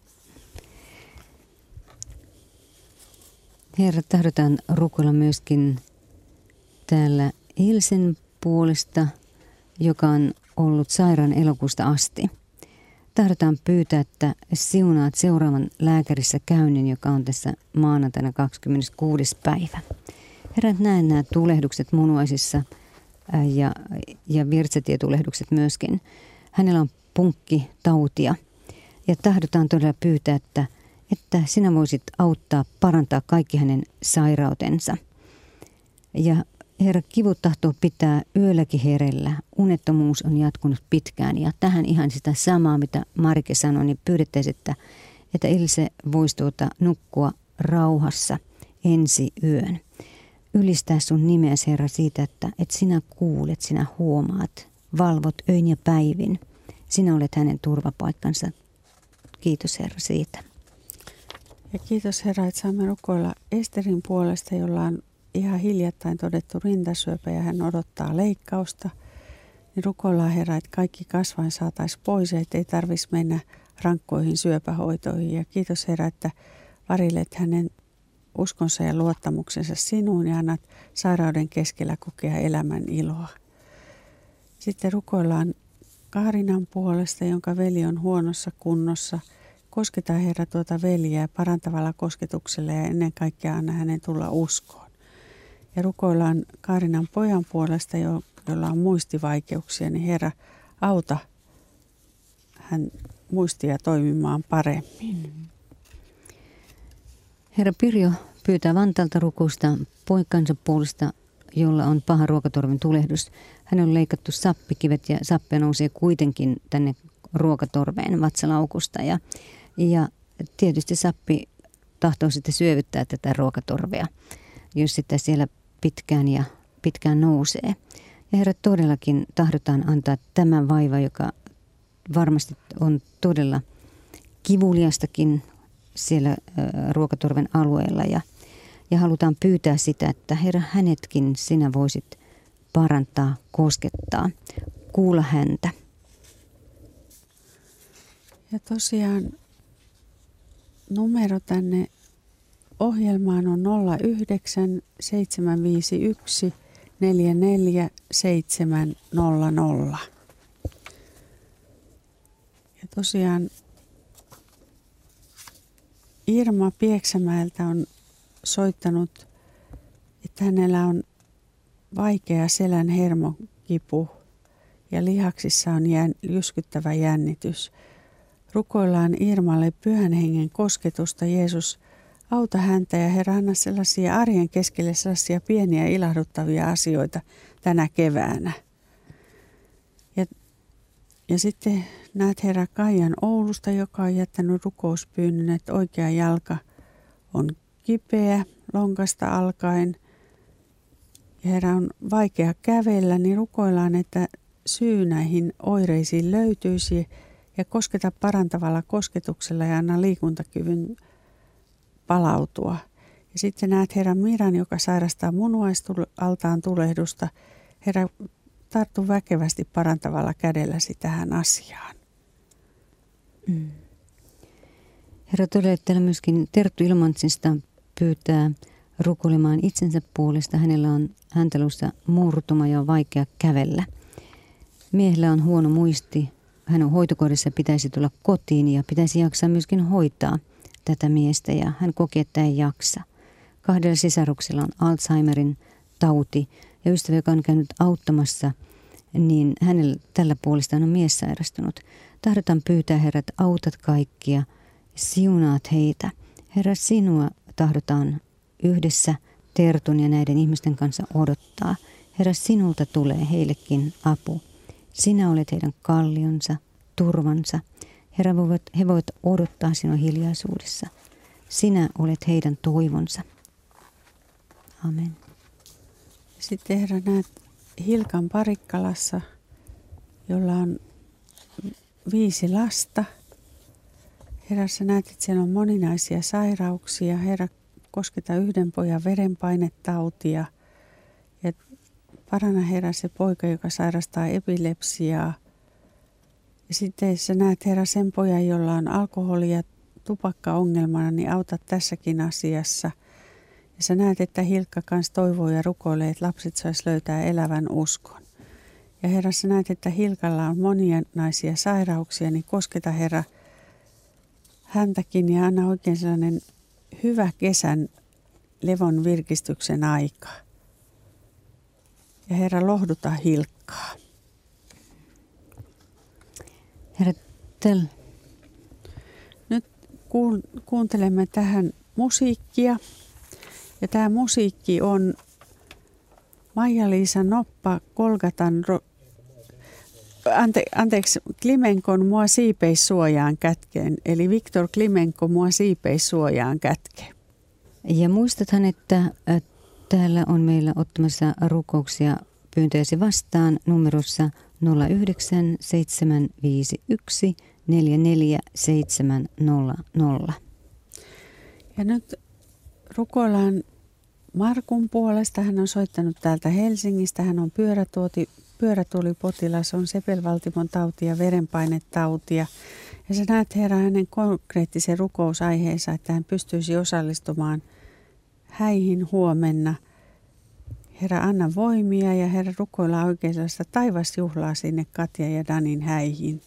Herra, tahdotaan rukoilla myöskin täällä Ilsen puolesta, joka on ollut sairaan elokuusta asti. Tahdotaan pyytää, että siunaat seuraavan lääkärissä käynnin, joka on tässä maanantaina 26. päivä. Herra, näen nämä tulehdukset munuaisissa ja virtsatietulehdukset myöskin. Hänellä on punkkitautia ja tahdotaan todella pyytää, että sinä voisit auttaa, parantaa kaikki hänen sairautensa. Ja Herra, kivut tahtoo pitää yölläkin hereillä. Unettomuus on jatkunut pitkään ja tähän ihan sitä samaa, mitä Marike sanoi, niin pyydettäisiin, että Ilse voisi nukkua rauhassa ensi yön. Ylistää sun nimeäsi, Herra, siitä, että sinä kuulet, sinä huomaat, valvot öin ja päivin. Sinä olet hänen turvapaikkansa. Kiitos, Herra, siitä. Ja kiitos, Herra, että saamme rukoilla Esterin puolesta, jolla on ihan hiljattain todettu rintasyöpä ja hän odottaa leikkausta. Niin rukoillaan, Herra, että kaikki kasvain saataisiin pois ja ettei tarvitsisi mennä rankkoihin syöpähoitoihin. Ja kiitos, Herra, että varilet hänen uskonsa ja luottamuksensa sinuun ja annat sairauden keskellä kokea elämän iloa. Sitten rukoillaan Kaarinan puolesta, jonka veli on huonossa kunnossa. Kosketa, Herra, tuota veljeä parantavalla kosketuksella ja ennen kaikkea anna hänen tulla uskoon. Ja rukoillaan Kaarinan pojan puolesta, jolla on muistivaikeuksia, niin Herra, auta hän muistia toimimaan paremmin. Herra, Pirjo pyytää Vantaalta rukousta poikansa puolesta, jolla on paha ruokatorven tulehdus. Hän on leikattu sappikivet ja sappia nousee kuitenkin tänne ruokatorveen vatsalaukusta. Ja tietysti sappi tahtoo sitten syövyttää tätä ruokatorvea, jos sitä siellä pitkään nousee. Ja Herra, todellakin tahdotaan antaa tämä vaiva, joka varmasti on todella kivuliastakin siellä ruokatorven alueella. Ja halutaan pyytää sitä, että Herra, hänetkin sinä voisit parantaa, koskettaa, kuulla häntä. Ja tosiaan numero tänne ohjelmaan on 09 751 44 700. Ja tosiaan Irma Pieksämäeltä on soittanut, että hänellä on vaikea selän hermokipu ja lihaksissa on jyskyttävä jännitys. Rukoillaan Irmalle Pyhän Hengen kosketusta. Jeesus, auta häntä ja Herra, anna sellaisia arjen keskelle sellaisia pieniä ilahduttavia asioita tänä keväänä. Ja sitten näet Herra Kaijan Oulusta, joka on jättänyt rukouspyynnön, että oikea jalka on kipeä lonkasta alkaen. Ja Herra, on vaikea kävellä, niin rukoillaan, että syy näihin oireisiin löytyisi ja kosketa parantavalla kosketuksella ja anna liikuntakyvyn palautua. Ja sitten näet Herra Miran, joka sairastaa munuaisaltaan tulehdusta. Herra, tarttu väkevästi parantavalla kädelläsi tähän asiaan. Herra, todella täällä myöskin Terttu Ilmantsista pyytää rukoilemaan itsensä puolesta. Hänellä on häntäluussa murtuma ja on vaikea kävellä. Miehellä on huono muisti. Hän on hoitokodissa, pitäisi tulla kotiin ja pitäisi jaksaa myöskin hoitaa tätä miestä ja hän kokee, että ei jaksa. 2 sisaruksilla on Alzheimerin tauti. Ja ystävä, joka on käynyt auttamassa, niin hänellä tällä puolestaan on mies sairastunut. Tahdotaan pyytää, Herra, että autat kaikkia, siunaat heitä. Herra, sinua tahdotaan yhdessä Tertun ja näiden ihmisten kanssa odottaa. Herra, sinulta tulee heillekin apu. Sinä olet heidän kallionsa, turvansa. Herra, he voivat odottaa sinua hiljaisuudessa. Sinä olet heidän toivonsa. Amen. Sitten Herra, näet Hilkan Parikkalassa, jolla on 5 lasta. Herra, sä näet, että siellä on moninaisia sairauksia. Herra, kosketa yhden pojan verenpainetautia. Ja paranna, Herra, se poika, joka sairastaa epilepsiaa. Ja sitten sä näet, Herra, sen pojan, jolla on alkoholi- ja tupakkaongelmana, niin auta tässäkin asiassa. Ja sä näet, että Hilkka kanssa toivoo ja rukoilee, että lapset sais löytää elävän uskon. Ja Herra, sä näet, että Hilkalla on monia naisia sairauksia, niin kosketa, Herra, häntäkin ja anna oikein sellainen hyvä kesän levon virkistyksen aika. Ja Herra, lohduta Hilkkaa. Herra, nyt kuuntelemme tähän musiikkia. Ja tämä musiikki on Maija-Liisa Noppa Golgatan Klimenkon Mua siipeissuojaan kätkeen. Eli Viktor Klimenko Mua siipeissuojaan kätkeen. Ja muistathan, että täällä on meillä ottamassa rukouksia pyyntöjäsi vastaan numerossa 09751 44700. Ja nyt rukoillaan Markun puolesta. Hän on soittanut täältä Helsingistä. Hän on pyörätuolipotilas, on sepelvaltimon tautia ja verenpainetautia. Ja sä näet, Herra, hänen konkreettisen rukousaiheensa, että hän pystyisi osallistumaan häihin huomenna. Herra, anna voimia ja Herra, rukoillaan oikein sellaista taivasjuhlaa sinne Katja ja Danin häihin.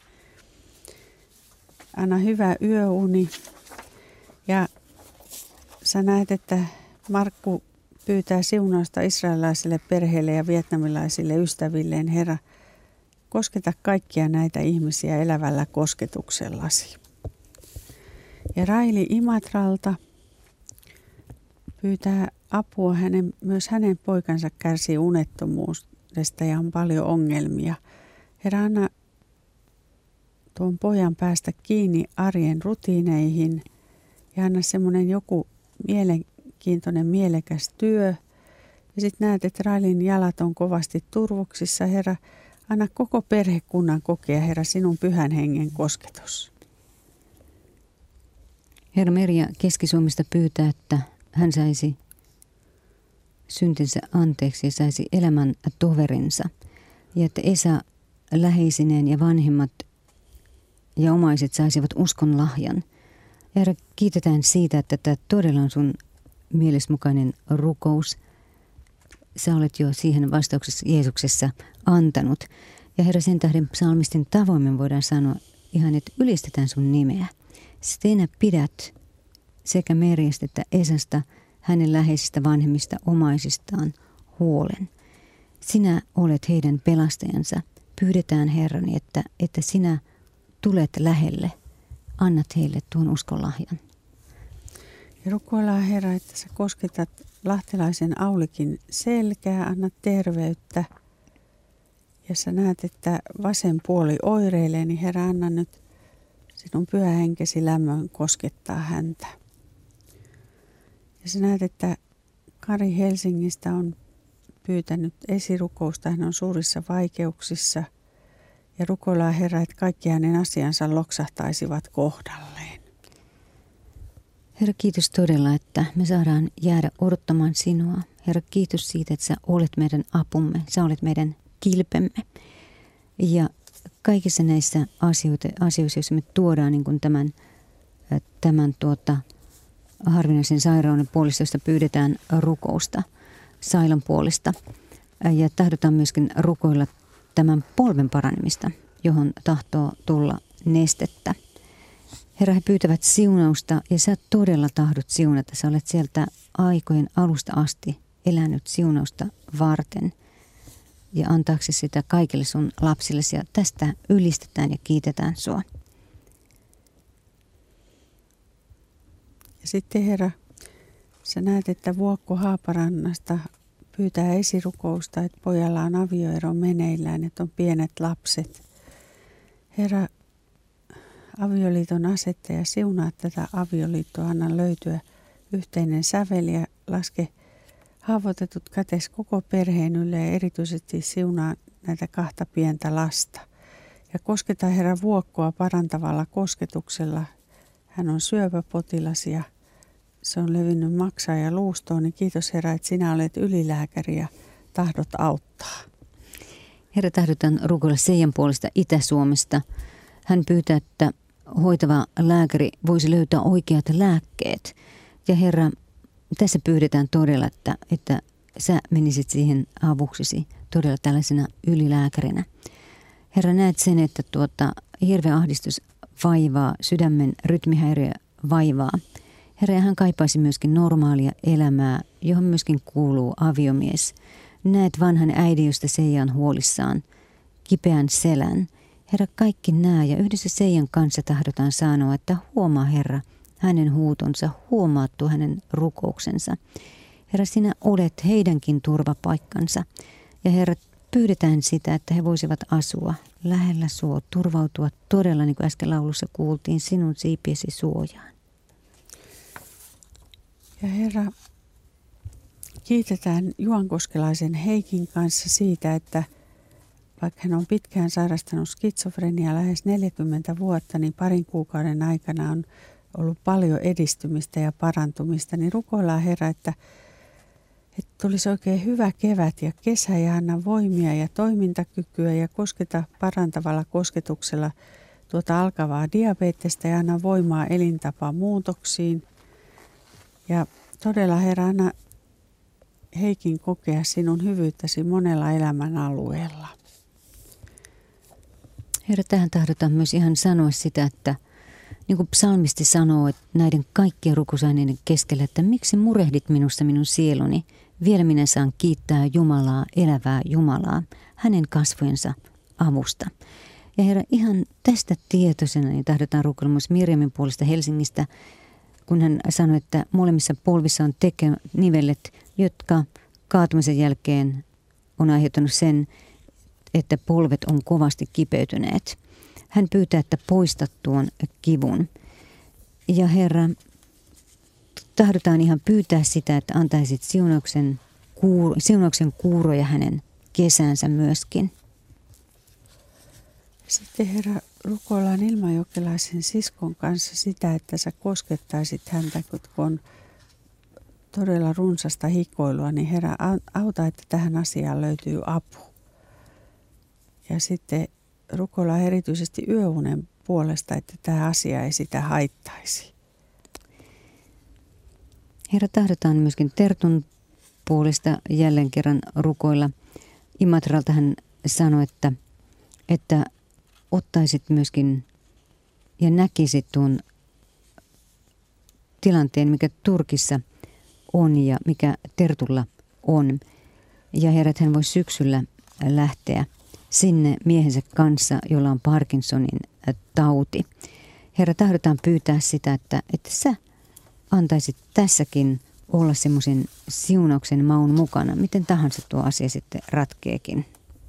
Anna hyvä yöuni. Ja sä näet, että Markku pyytää siunausta israelilaisille perheille ja vietnamilaisille ystävilleen. Herra, kosketa kaikkia näitä ihmisiä elävällä kosketuksellasi. Ja Raili Imatralta pyytää apua. Myös hänen poikansa kärsii unettomuudesta ja on paljon ongelmia. Herra, anna tuon pojan päästä kiinni arjen rutiineihin ja anna semmoinen joku mielenkiintoinen, mielekäs työ. Ja sitten näet, että Railin jalat on kovasti turvoksissa. Herra, anna koko perhekunnan kokea, Herra, sinun pyhän hengen kosketus. Herra, Merja Keski-Suomesta pyytää, että hän saisi syntinsä anteeksi ja saisi elämän toverinsa. Ja että Esa läheisineen ja vanhemmat ja omaiset saisivat uskon lahjan. Herra, kiitetään siitä, että tämä todella on sun mielesmukainen rukous. Sä olet jo siihen vastauksessa Jeesuksessa antanut. Ja Herra, sen tähden psalmistin tavoin me voidaan sanoa ihan, että ylistetään sun nimeä. Sinä pidät sekä Merjasta että Esasta, hänen läheisistä vanhemmista omaisistaan huolen. Sinä olet heidän pelastajansa. Pyydetään, Herrani, että sinä tulet lähelle. Annat heille tuon uskon lahjan. Ja rukoillaan, Herra, että sä kosketat lahtelaisen Aulikin selkää, annat terveyttä. Ja sä näet, että vasen puoli oireilee, niin Herra, anna nyt sinun pyhä henkesi lämmön koskettaa häntä. Ja sä näet, että Kari Helsingistä on pyytänyt esirukousta, hän on suurissa vaikeuksissa. Ja rukoillaan, Herra, että kaikki hänen asiansa loksahtaisivat kohdalleen. Herra, kiitos todella, että me saadaan jäädä odottamaan sinua. Herra, kiitos siitä, että sä olet meidän apumme, sä olet meidän kilpemme. Ja kaikissa näissä asioissa, joissa me tuodaan niin kuin tämän harvinaisen sairauden puolesta, josta pyydetään rukousta Sailan puolesta. Ja tahdotaan myöskin rukoilla tämän polven paranemista, johon tahtoo tulla nestettä. Herra, he pyytävät siunausta ja sä todella tahdot siunata. Sä olet sieltä aikojen alusta asti elänyt siunausta varten ja antaaksesi sitä kaikille sun lapsillesi. Ja tästä ylistetään ja kiitetään sua. Ja sitten Herra, sä näet, että Vuokko Haaparannasta pyytää esirukousta, että pojalla on avioero meneillään, että on pienet lapset. Herra, avioliiton asettaja, siunaa tätä avioliittoa, anna löytyä yhteinen sävel ja laske haavoitetut kätes koko perheen ylle ja erityisesti siunaa näitä 2 pientä lasta. Ja kosketa Herra Vuokkoa parantavalla kosketuksella. Hän on syöpäpotilas ja se on levinnyt maksaa ja luustoon, niin kiitos Herra, että sinä olet ylilääkäri ja tahdot auttaa. Herra, tahdotaan rukoilla Seijan puolesta Itä-Suomesta. Hän pyytää, että hoitava lääkäri voisi löytää oikeat lääkkeet. Ja Herra, tässä pyydetään todella, että sä menisit siihen avuksesi todella tällaisena ylilääkärinä. Herra, näet sen, että hirveä ahdistus vaivaa, sydämen rytmihäiriö vaivaa. Herra, ja hän kaipaisi myöskin normaalia elämää, johon myöskin kuuluu aviomies. Näet vanhan äidin, josta Seija on huolissaan, kipeän selän. Herra, kaikki nää ja yhdessä Seijan kanssa tahdotaan sanoa, että huomaa Herra hänen huutonsa, huomaa tuo hänen rukouksensa. Herra, sinä olet heidänkin turvapaikkansa. Ja Herra, pyydetään sitä, että he voisivat asua lähellä sua, turvautua todella, niin kuin äsken laulussa kuultiin, sinun siipiesi suojaan. Ja Herra, kiitetään juankoskelaisen Heikin kanssa siitä, että vaikka hän on pitkään sairastanut skitsofreniaa lähes 40 vuotta, niin parin kuukauden aikana on ollut paljon edistymistä ja parantumista. Niin rukoillaan Herra, että tulisi oikein hyvä kevät ja kesä ja anna voimia ja toimintakykyä ja kosketa parantavalla kosketuksella tuota alkavaa diabetesta ja anna voimaa elintapamuutoksiin. Ja todella Herra, anna Heikin kokea sinun hyvyyttäsi monella elämän alueella. Herra, tähän tahdotaan myös ihan sanoa sitä, että niin kuin psalmisti sanoo, että näiden kaikkien rukousaineiden keskellä, että miksi murehdit minusta minun sieluni, vielä minä saan kiittää Jumalaa, elävää Jumalaa, hänen kasvojensa avusta. Ja Herra, ihan tästä tietoisena niin tahdotaan rukoilla myös Mirjamin puolesta Helsingistä, kun hän sanoi, että molemmissa polvissa on nivellet, jotka kaatumisen jälkeen on aiheuttanut sen, että polvet on kovasti kipeytyneet. Hän pyytää, että poistat tuon kivun. Ja Herra, tahdotaan ihan pyytää sitä, että antaisit siunauksen kuuroja hänen kesänsä myöskin. Sitten Herra, rukoillaan Ilmajokelaisen siskon kanssa sitä, että sä koskettaisit häntä, kun on todella runsasta hikoilua, niin Herra, auta, että tähän asiaan löytyy apu. Ja sitten rukoillaan erityisesti yöunen puolesta, että tämä asia ei sitä haittaisi. Herra, tahdotaan myöskin Tertun puolesta jälleen kerran rukoilla. Imatralta hän sanoi, että ottaisit myöskin ja näkisit tuon tilanteen, mikä Turkissa on ja mikä Tertulla on. Ja Herra, että hän voi syksyllä lähteä sinne miehensä kanssa, jolla on Parkinsonin tauti. Herra, tahdotaan pyytää sitä, että sä antaisit tässäkin olla semmoisen siunauksen maun mukana. Miten tahansa tuo asia sitten ratkeekin.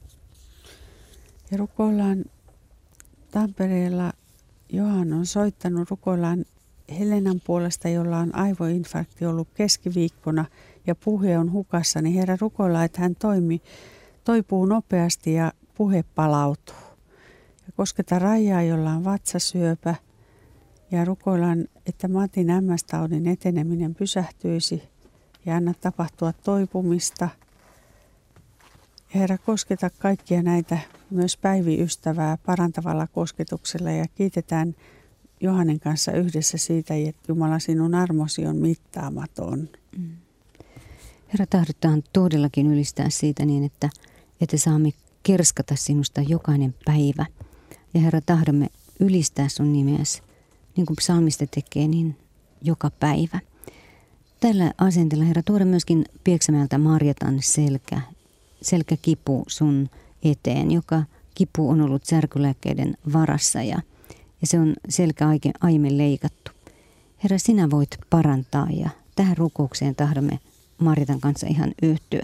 Ja rukoillaan Tampereella, Johan on soittanut, rukoillaan Helenan puolesta, jolla on aivoinfarkti ollut keskiviikkona ja puhe on hukassa, niin Herra, rukoillaan, että hän toipuu nopeasti ja puhe palautuu. Ja kosketa Raijaa, jolla on vatsasyöpä, ja rukoillaan, että Matin MS-taudin eteneminen pysähtyisi ja anna tapahtua toipumista. Ja Herra, kosketa kaikkia näitä, myös Päivi-ystävää parantavalla kosketuksella, ja kiitetään Johannen kanssa yhdessä siitä, että Jumala, sinun armosi on mittaamaton. Herra, tahdotaan todellakin ylistää siitä niin, että saamme kerskata sinusta jokainen päivä. Ja Herra, tahdomme ylistää sun nimeäsi, niin kuin psalmista tekee, niin joka päivä. tällä asenteella, Herra, tuoda myöskin Pieksämäeltä Marjatan selkäkipu sun eteen, joka kipu on ollut särkylääkkeiden varassa ja se on selkä aiemmin leikattu. Herra, sinä voit parantaa ja tähän rukoukseen tahdomme Marjatan kanssa ihan yhtyä.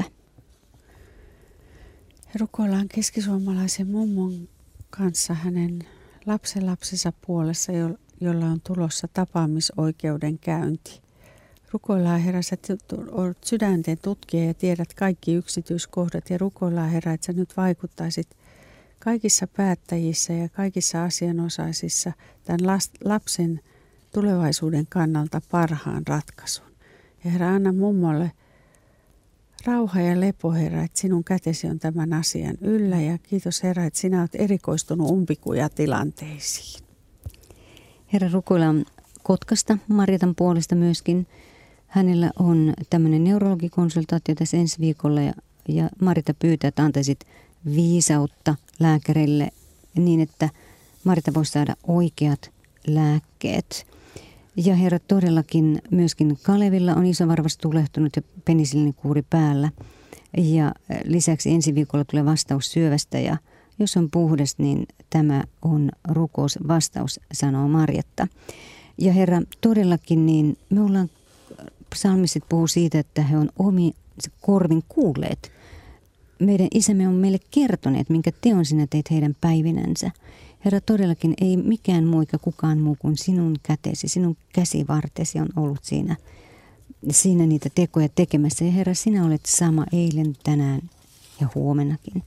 Rukoillaan keskisuomalaisen mummon kanssa hänen lapsenlapsensa puolessa, jolla on tulossa tapaamisoikeuden käynti. Rukoillaan, Herra, sä olet sydänten tutkija ja tiedät kaikki yksityiskohdat, ja rukoillaan, Herra, että sä nyt vaikuttaisit kaikissa päättäjissä ja kaikissa asianosaisissa tämän lapsen tulevaisuuden kannalta parhaan ratkaisun. Ja Herra, anna mummolle rauha ja lepo, Herra, että sinun kätesi on tämän asian yllä, ja kiitos, Herra, että sinä olet erikoistunut umpikujatilanteisiin. Herra, rukoillaan Kotkasta Marjatan puolesta myöskin. Hänellä on tämmöinen neurologikonsultaatio tässä ensi viikolla ja Marjata pyytää, että antaisit viisautta lääkärille niin, että Marjata voisi saada oikeat lääkkeet. Ja Herra, todellakin myöskin Kalevilla on isovarvas tulehtunut ja penisillinen päällä. Ja lisäksi ensi viikolla tulee vastaus syövästä ja jos on puhdas, niin tämä on rukousvastaus, sanoo Marjatta. Ja Herra, todellakin niin me ollaan, psalmistit puhuu siitä, että he on omi korvin kuulleet. Meidän isämme on meille kertoneet, minkä teon sinä teit heidän päivinänsä. Herra, todellakin ei mikään muu eikä kukaan muu kuin sinun kätesi, sinun käsivartesi on ollut siinä niitä tekoja tekemässä. Ja Herra, sinä olet sama eilen, tänään ja huomennakin.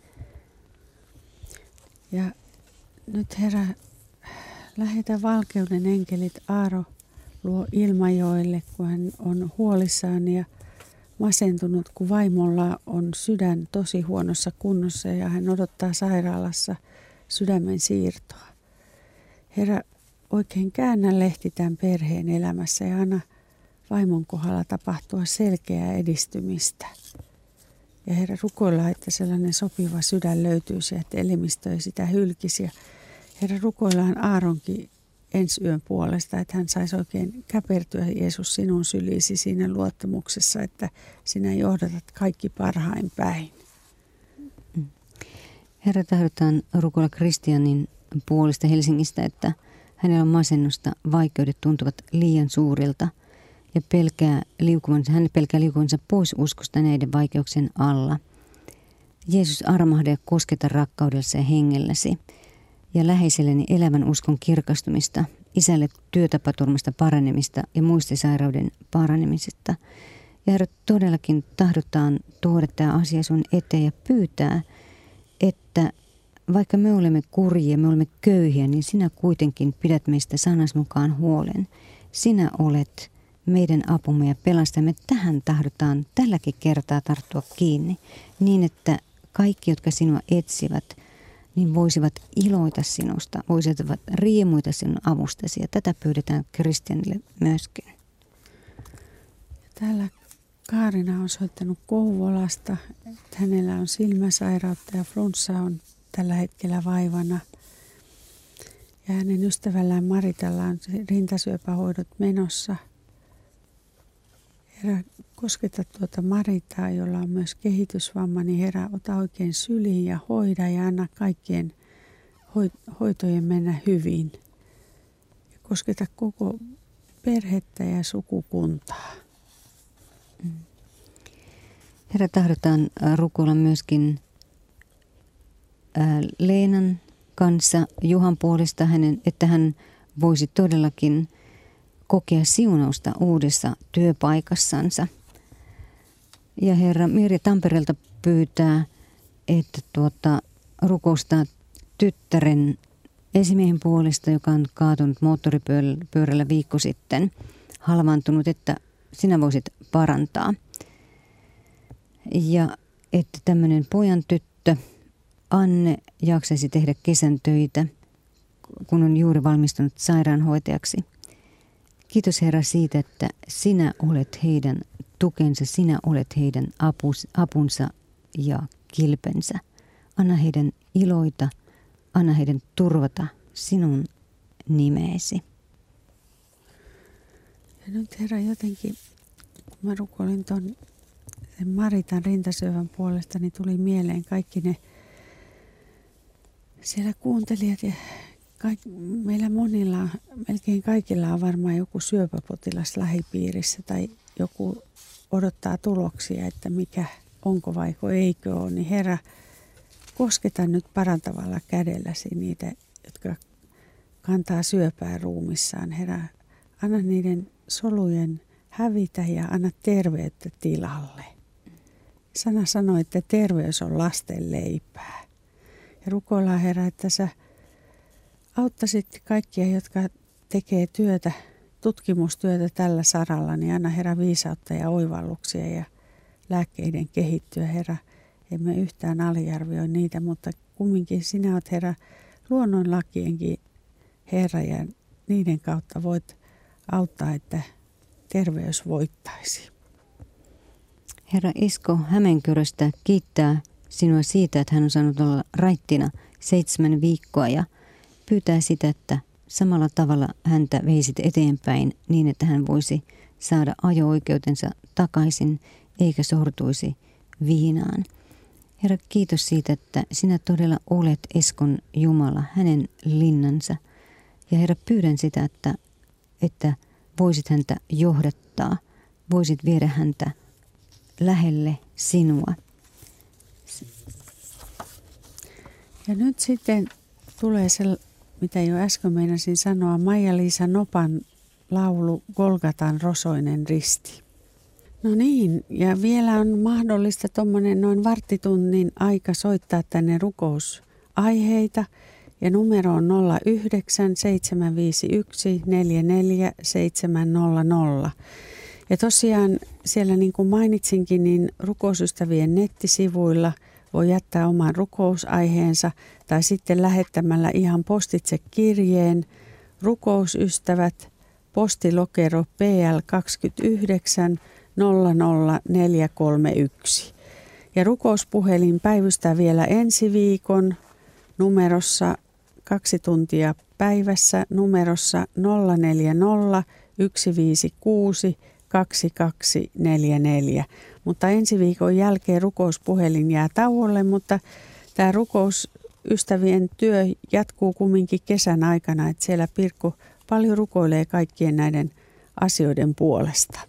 Ja nyt, Herra, lähetä valkeuden enkelit Aaro luo Ilmajoelle, kun hän on huolissaan ja masentunut, kun vaimolla on sydän tosi huonossa kunnossa ja hän odottaa sairaalassa sydämen siirtoa. Herra, oikein käännä lehti tämän perheen elämässä ja anna vaimon kohdalla tapahtua selkeää edistymistä. Ja Herra, rukoillaan, että sellainen sopiva sydän löytyy sieltä elimistö ja sitä hylkisi. Ja Herra, rukoillaan Aaronkin ensi yön puolesta, että hän saisi oikein käpertyä, Jeesus, sinun syliisi siinä luottamuksessa, että sinä johdatat kaikki parhain päin. Herra, tahdotaan rukoilla Kristianin puolesta Helsingistä, että hänellä on masennusta, vaikeudet tuntuvat liian suurilta ja hän pelkää liukuvansa pois uskosta näiden vaikeuksien alla. Jeesus, armahda ja kosketa rakkaudellasi ja hengelläsi ja läheiselleni elävän uskon kirkastumista, isälle työtapaturmasta paranemista ja muistisairauden paranemisesta. Ja Herra, todellakin tahdotaan tuoda tämä asia sun eteen ja pyytää, että vaikka me olemme kurjia, me olemme köyhiä, niin sinä kuitenkin pidät meistä sanas mukaan huolen. Sinä olet meidän apumme ja pelastamme. Tähän tahdotaan tälläkin kertaa tarttua kiinni niin, että kaikki, jotka sinua etsivät, niin voisivat iloita sinusta, voisivat riemuita sinun avustasi. Ja tätä pyydetään Kristianille myöskin. Täällä Kaarina on soittanut Kouvolasta, että hänellä on silmäsairautta ja flunssa on tällä hetkellä vaivana. Ja hänen ystävällään Maritalla on rintasyöpähoidot menossa. Herra, kosketa tuota Maritaa, jolla on myös kehitysvamma, niin Herra, ota oikein syliin ja hoida ja anna kaikkien hoitojen mennä hyvin. Ja kosketa koko perhettä ja sukukuntaa. Herra, tahdotaan rukoilla myöskin Leenan kanssa Juhan puolesta, että hän voisi todellakin kokea siunausta uudessa työpaikassansa. Ja Herra, Mirja Tampereelta pyytää, että rukoustaa tyttären esimiehen puolesta, joka on kaatunut moottoripyörällä viikko sitten, halvaantunut, että sinä voisit parantaa. Ja että tämmöinen pojan tyttö Anne jaksaisi tehdä kesän töitä, kun on juuri valmistunut sairaanhoitajaksi. Kiitos Herra siitä, että sinä olet heidän tukensa, sinä olet heidän apunsa ja kilpensä. Anna heidän iloita, anna heidän turvata sinun nimeesi. Ja nyt Herra, jotenkin Kun mä rukoilin sen Maritan rintasyövän puolesta, niin tuli mieleen kaikki ne siellä kuuntelijat ja meillä monilla, melkein kaikilla on varmaan joku syöpäpotilas lähipiirissä tai joku odottaa tuloksia, että mikä onko vaiko eikö ole. Niin Herra, kosketa nyt parantavalla kädelläsi niitä, jotka kantaa syöpää ruumissaan. Herra, anna niiden solujen hävitä ja anna terveyttä tilalle. Sana sanoi, että terveys on lasten leipää. Ja rukoillaan, Herra, että sä auttaisit kaikkia, jotka tekee työtä, tutkimustyötä tällä saralla, niin anna, Herra, viisautta ja oivalluksia ja lääkkeiden kehittyä. Herra, emme yhtään aliarvioi niitä, mutta kumminkin sinä olet, Herra, luonnonlakienkin Herra, ja niiden kautta voit auttaa, että terveys voittaisi. Herra Esko Hämeenkyröstä kiittää sinua siitä, että hän on saanut olla raittina 7 viikkoa ja pyytää sitä, että samalla tavalla häntä veisit eteenpäin niin, että hän voisi saada ajo-oikeutensa takaisin eikä sortuisi viinaan. Herra, kiitos siitä, että sinä todella olet Eskon Jumala, hänen linnansa. Ja Herra, pyydän sitä, että voisit häntä johdattaa, voisit viedä häntä lähelle sinua. Ja nyt sitten tulee se, mitä jo äsken meinasin sanoa, Maija-Liisa Nopan laulu Golgatan rosoinen risti. No niin, ja vielä on mahdollista tuommoinen noin varttitunnin aika soittaa tänne rukousaiheita. Ja numero on 09 751 44 700. Ja tosiaan siellä niin kuin mainitsinkin, niin rukousystävien nettisivuilla voi jättää oman rukousaiheensa tai sitten lähettämällä ihan postitse kirjeen Rukousystävät, postilokero PL 29 00431. Ja rukouspuhelin päivystää vielä ensi viikon numerossa 2 tuntia päivässä numerossa 040 156 2244. Mutta ensi viikon jälkeen rukouspuhelin jää tauolle, mutta tämä rukousystävien työ jatkuu kumminkin kesän aikana, että siellä Pirkko paljon rukoilee kaikkien näiden asioiden puolesta.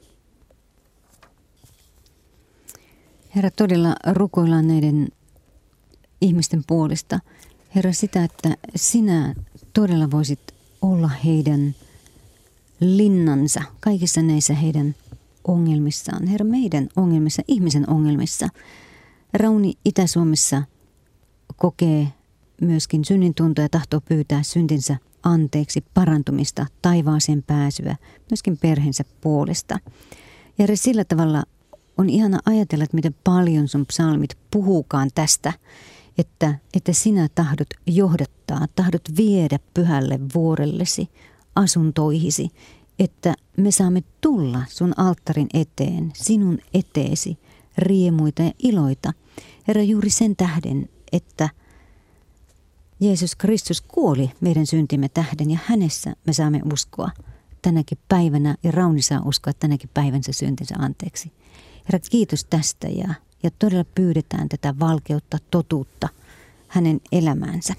Herra, todella rukoillaan näiden ihmisten puolesta. Herra, sitä, että sinä todella voisit olla heidän linnansa kaikissa näissä heidän ongelmissaan. Herra, meidän ongelmissa, ihmisen ongelmissa. Rauni Itä-Suomessa kokee myöskin synnintuntoa ja tahtoo pyytää syntinsä anteeksi, parantumista, taivaaseen pääsyä, myöskin perheensä puolesta. Ja Herra, sillä tavalla on ihana ajatella, että miten paljon sun psalmit puhuukaan tästä, että sinä tahdot johdattaa, tahdot viedä pyhälle vuorellesi, asuntoihisi, että me saamme tulla sun alttarin eteen, sinun eteesi, riemuita ja iloita. Herra, juuri sen tähden, että Jeesus Kristus kuoli meidän syntimme tähden ja hänessä me saamme uskoa tänäkin päivänä ja Rauni saa uskoa tänäkin päivänsä syntinsä anteeksi. Herra, kiitos tästä ja todella pyydetään tätä valkeutta, totuutta hänen elämäänsä.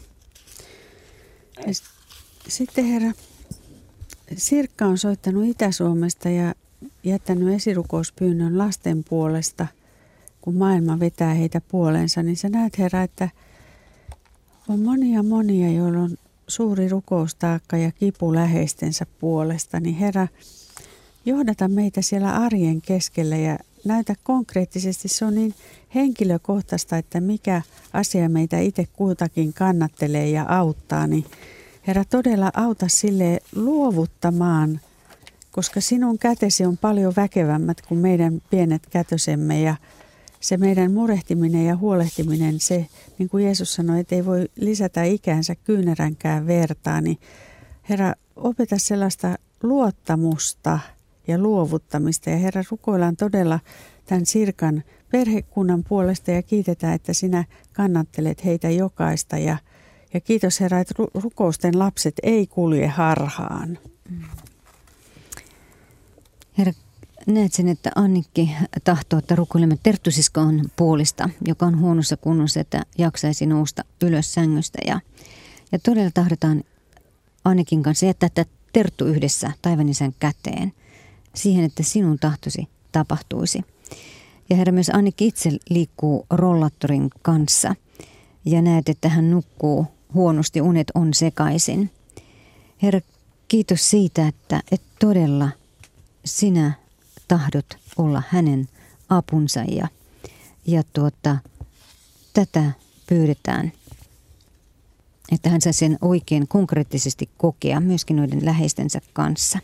Sitten Herra, Sirkka on soittanut Itä-Suomesta ja jättänyt esirukouspyynnön lasten puolesta, kun maailma vetää heitä puoleensa. Niin sä näet, Herra, että on monia, joilla on suuri rukoustaakka ja kipu läheistensä puolesta. Niin Herra, johdata meitä siellä arjen keskellä ja näytä konkreettisesti, se on niin henkilökohtaista, että mikä asia meitä itse kultakin kannattelee ja auttaa, niin Herra, todella auta sille luovuttamaan, koska sinun kätesi on paljon väkevämmät kuin meidän pienet kätösemme ja se meidän murehtiminen ja huolehtiminen, se niin kuin Jeesus sanoi, että ei voi lisätä ikäänsä kyynäränkään vertaa, niin Herra, opeta sellaista luottamusta ja luovuttamista. Ja Herra, rukoillaan todella tämän Sirkan perhekunnan puolesta ja kiitetään, että sinä kannattelet heitä jokaista. Ja kiitos Herra, että rukousten lapset ei kulje harhaan. Herra, näet sen, että Annikki tahtoo, että rukoilemme Terttusiskon puolesta, joka on huonossa kunnossa, että jaksaisi nousta ylös sängystä. Ja todella tahdotaan Annikin kanssa jättää tätä Terttu yhdessä Taivanisän käteen siihen, että sinun tahtosi tapahtuisi. Ja Herra, myös Annikki itse liikkuu rollattorin kanssa ja näet, että hän nukkuu huonosti, unet on sekaisin. Herra, kiitos siitä, että todella sinä tahdot olla hänen apunsa ja tätä pyydetään, että hän saa sen oikein konkreettisesti kokea myöskin noiden läheistensä kanssa.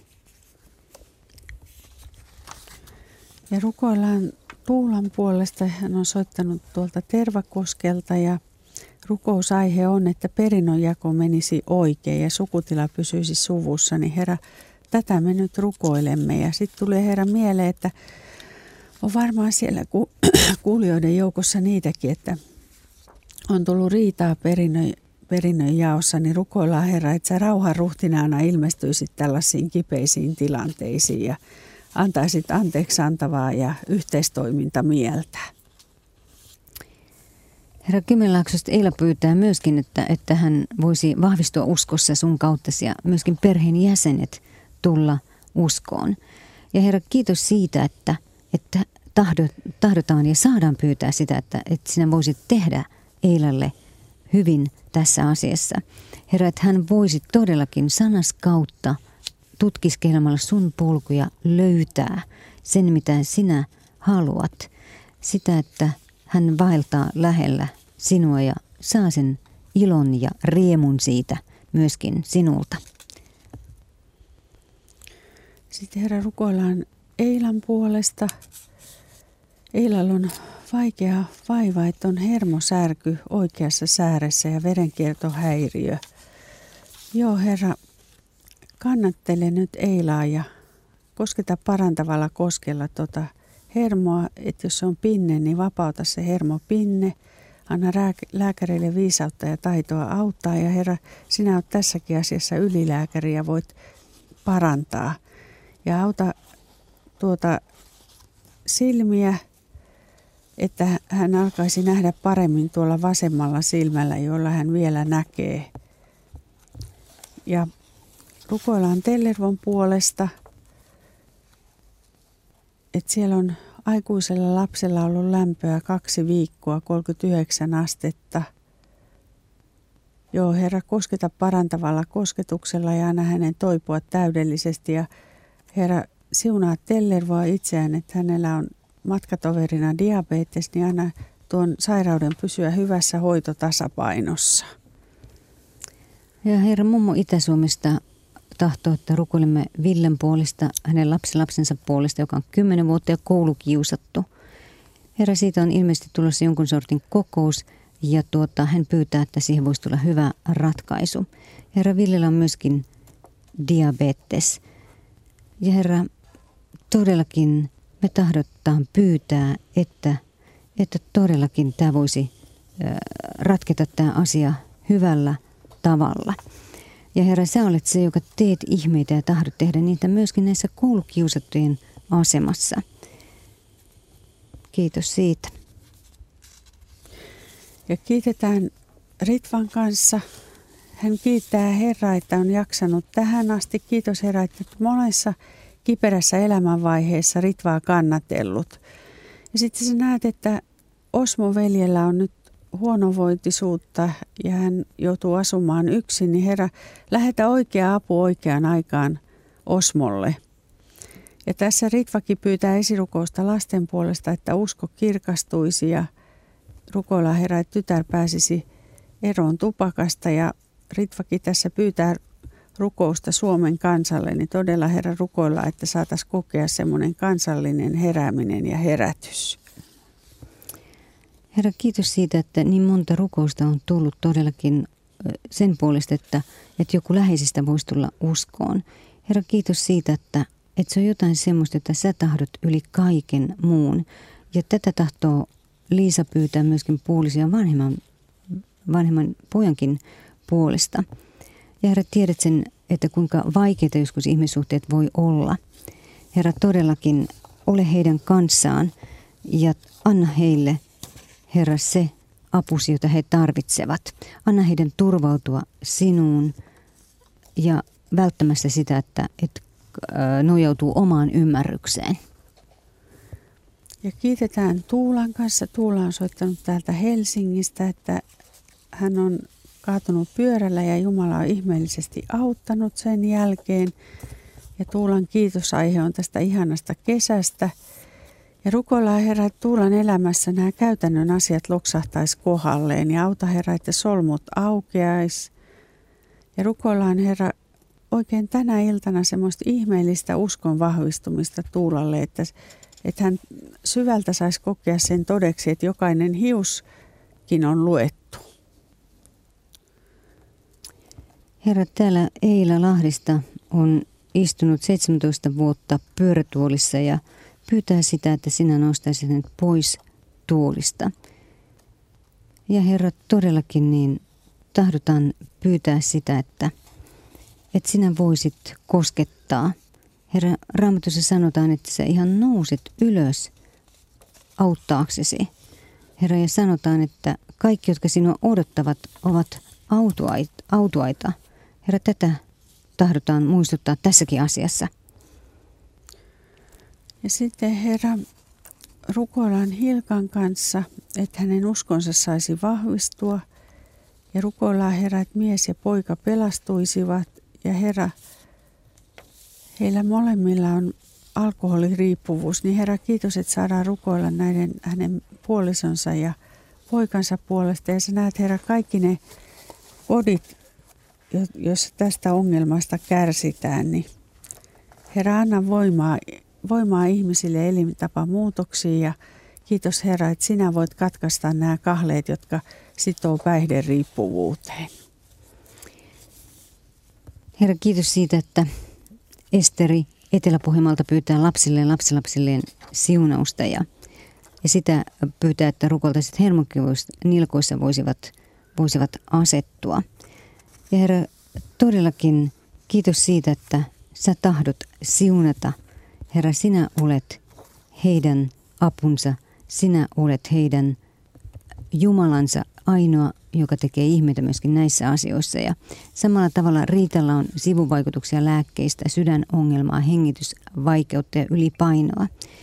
Ja rukoillaan Tuulan puolesta. Hän on soittanut tuolta Tervakoskelta ja rukousaihe on, että perinnönjako menisi oikein ja sukutila pysyisi suvussa. Niin Herra, tätä me nyt rukoilemme. Ja sitten tulee Herra mieleen, että on varmaan siellä kuulijoiden joukossa niitäkin, että on tullut riitaa perinnön jaossa, niin rukoillaan Herra, että sä rauhan ruhtinaana ilmestyisit tällaisiin kipeisiin tilanteisiin ja antaisit anteeksi antavaa ja yhteistoimintamieltä. Herra Kymenlaaksosta Eila pyytää myöskin, että hän voisi vahvistua uskossa sun kauttasi ja myöskin perheen jäsenet tulla uskoon. Ja Herra, kiitos siitä, että tahdotaan ja saadaan pyytää sitä, että sinä voisit tehdä Eilalle hyvin tässä asiassa. Herra, että hän voisi todellakin sanas kautta tutkiskelemalla sun polkuja löytää sen, mitä sinä haluat. Sitä, että hän vaeltaa lähellä sinua ja saa sen ilon ja riemun siitä myöskin sinulta. Sitten Herra, rukoillaan Eilan puolesta. Eilalla on vaikea vaiva, että on hermosärky oikeassa sääressä ja verenkiertohäiriö. Joo Herra, kannattele nyt Eilaa ja kosketa parantavalla koskella hermoa, että jos se on pinne, niin vapauta se hermopinne. Anna lääkäreille viisautta ja taitoa auttaa. Ja Herra, sinä olet tässäkin asiassa ylilääkäri ja voit parantaa. Ja auta silmiä, että hän alkaisi nähdä paremmin tuolla vasemmalla silmällä, jolla hän vielä näkee. Ja rukoillaan Tellervon puolesta, että siellä on aikuisella lapsella ollut lämpöä 2 viikkoa, 39 astetta. Joo, Herra, kosketa parantavalla kosketuksella ja anna hänen toipua täydellisesti. Ja Herra, siunaa Tellervoa itseään, että hänellä on matkatoverina diabetes, niin anna tuon sairauden pysyä hyvässä hoitotasapainossa. Ja Herra, mummo Itä-Suomesta tahtoo, että rukoilemme Villen puolesta, hänen lapsensa puolesta, joka on 10 vuotta ja koulukiusattu. Herra, siitä on ilmeisesti tulossa jonkun sortin kokous ja hän pyytää, että siihen voisi tulla hyvä ratkaisu. Herra, Villellä on myöskin diabetes. Ja Herra, todellakin me tahdotaan pyytää, että todellakin tämä voisi ratketa tämä asia hyvällä tavalla. Ja Herra, sä olet se, joka teet ihmeitä ja tahdot tehdä niitä myöskin näissä koulukiusattujen asemassa. Kiitos siitä. Ja kiitetään Ritvan kanssa. Hän kiittää Herraa, että on jaksanut tähän asti. Kiitos Herra, että monessa kiperässä elämänvaiheessa Ritvaa kannatellut. Ja sitten sä näet, että Osmo veljellä on nyt huonovointisuutta ja hän joutuu asumaan yksin, niin Herra, lähetä oikea apu oikeaan aikaan Osmolle. Ja tässä Ritvakin pyytää esirukousta lasten puolesta, että usko kirkastuisi ja rukoillaan Herra, että tytär pääsisi eroon tupakasta ja Ritvakin tässä pyytää rukousta Suomen kansalle, niin todella Herra rukoillaan, että saataisiin kokea semmoinen kansallinen herääminen ja herätys. Herra, kiitos siitä, että niin monta rukousta on tullut todellakin sen puolesta, että joku läheisistä voisi tulla uskoon. Herra, kiitos siitä, että se on jotain semmoista, että sä tahdot yli kaiken muun. Ja tätä tahtoo Liisa pyytää myöskin puolisia vanhemman pojankin puolesta. Ja Herra, tiedät sen, että kuinka vaikeita joskus ihmissuhteet voi olla. Herra, todellakin ole heidän kanssaan ja anna heille, Herra, se apusi, jota he tarvitsevat. Anna heidän turvautua sinuun ja välttämättä sitä, että nojautuu omaan ymmärrykseen. Ja kiitetään Tuulan kanssa. Tuula on soittanut täältä Helsingistä, että hän on kaatunut pyörällä ja Jumala on ihmeellisesti auttanut sen jälkeen. Ja Tuulan kiitosaihe on tästä ihanasta kesästä. Ja rukoillaan, Herra, että Tuulan elämässä nämä käytännön asiat loksahtaisi kohdalleen ja auta, Herra, että solmut aukeaisi. Ja rukoillaan, Herra, oikein tänä iltana semmoista ihmeellistä uskon vahvistumista Tuulalle, että hän syvältä saisi kokea sen todeksi, että jokainen hiuskin on luettu. Herra, täällä Eila Lahdista on istunut 17 vuotta pyörätuolissa ja pyytää sitä, että sinä nostaisit hänet pois tuolista. Ja Herra, todellakin niin tahdotaan pyytää sitä, että sinä voisit koskettaa. Herra, Raamatussa sanotaan, että sä ihan nousit ylös auttaaksesi. Herra, ja sanotaan, että kaikki, jotka sinua odottavat, ovat autuaita. Herra, tätä tahdotaan muistuttaa tässäkin asiassa. Ja sitten, Herra, rukoillaan Hilkan kanssa, että hänen uskonsa saisi vahvistua. Ja rukoillaan, Herra, että mies ja poika pelastuisivat. Ja Herra, heillä molemmilla on alkoholiriippuvuus, niin Herra, kiitos, että saadaan rukoilla hänen puolisonsa ja poikansa puolesta. Ja sä näet, Herra, kaikki ne kodit, jos tästä ongelmasta kärsitään, niin Herra, anna voimaa ihmisille elintapamuutoksiin ja kiitos, Herra, että sinä voit katkaista nämä kahleet, jotka sitoo päihderiippuvuuteen. Herra, kiitos siitä, että Esteri Etelä-Pohjanmaalta pyytää lapsilleen lapsilapsilleen siunausta ja sitä pyytää, että rukoltaiset hermonilkoissa voisivat asettua. Ja Herra, todellakin kiitos siitä, että sä tahdot siunata. Herra, sinä olet heidän apunsa, sinä olet heidän Jumalansa ainoa, joka tekee ihmeitä myöskin näissä asioissa. Ja samalla tavalla Riitalla on sivuvaikutuksia lääkkeistä, sydänongelmaa, hengitysvaikeutta ja ylipainoa.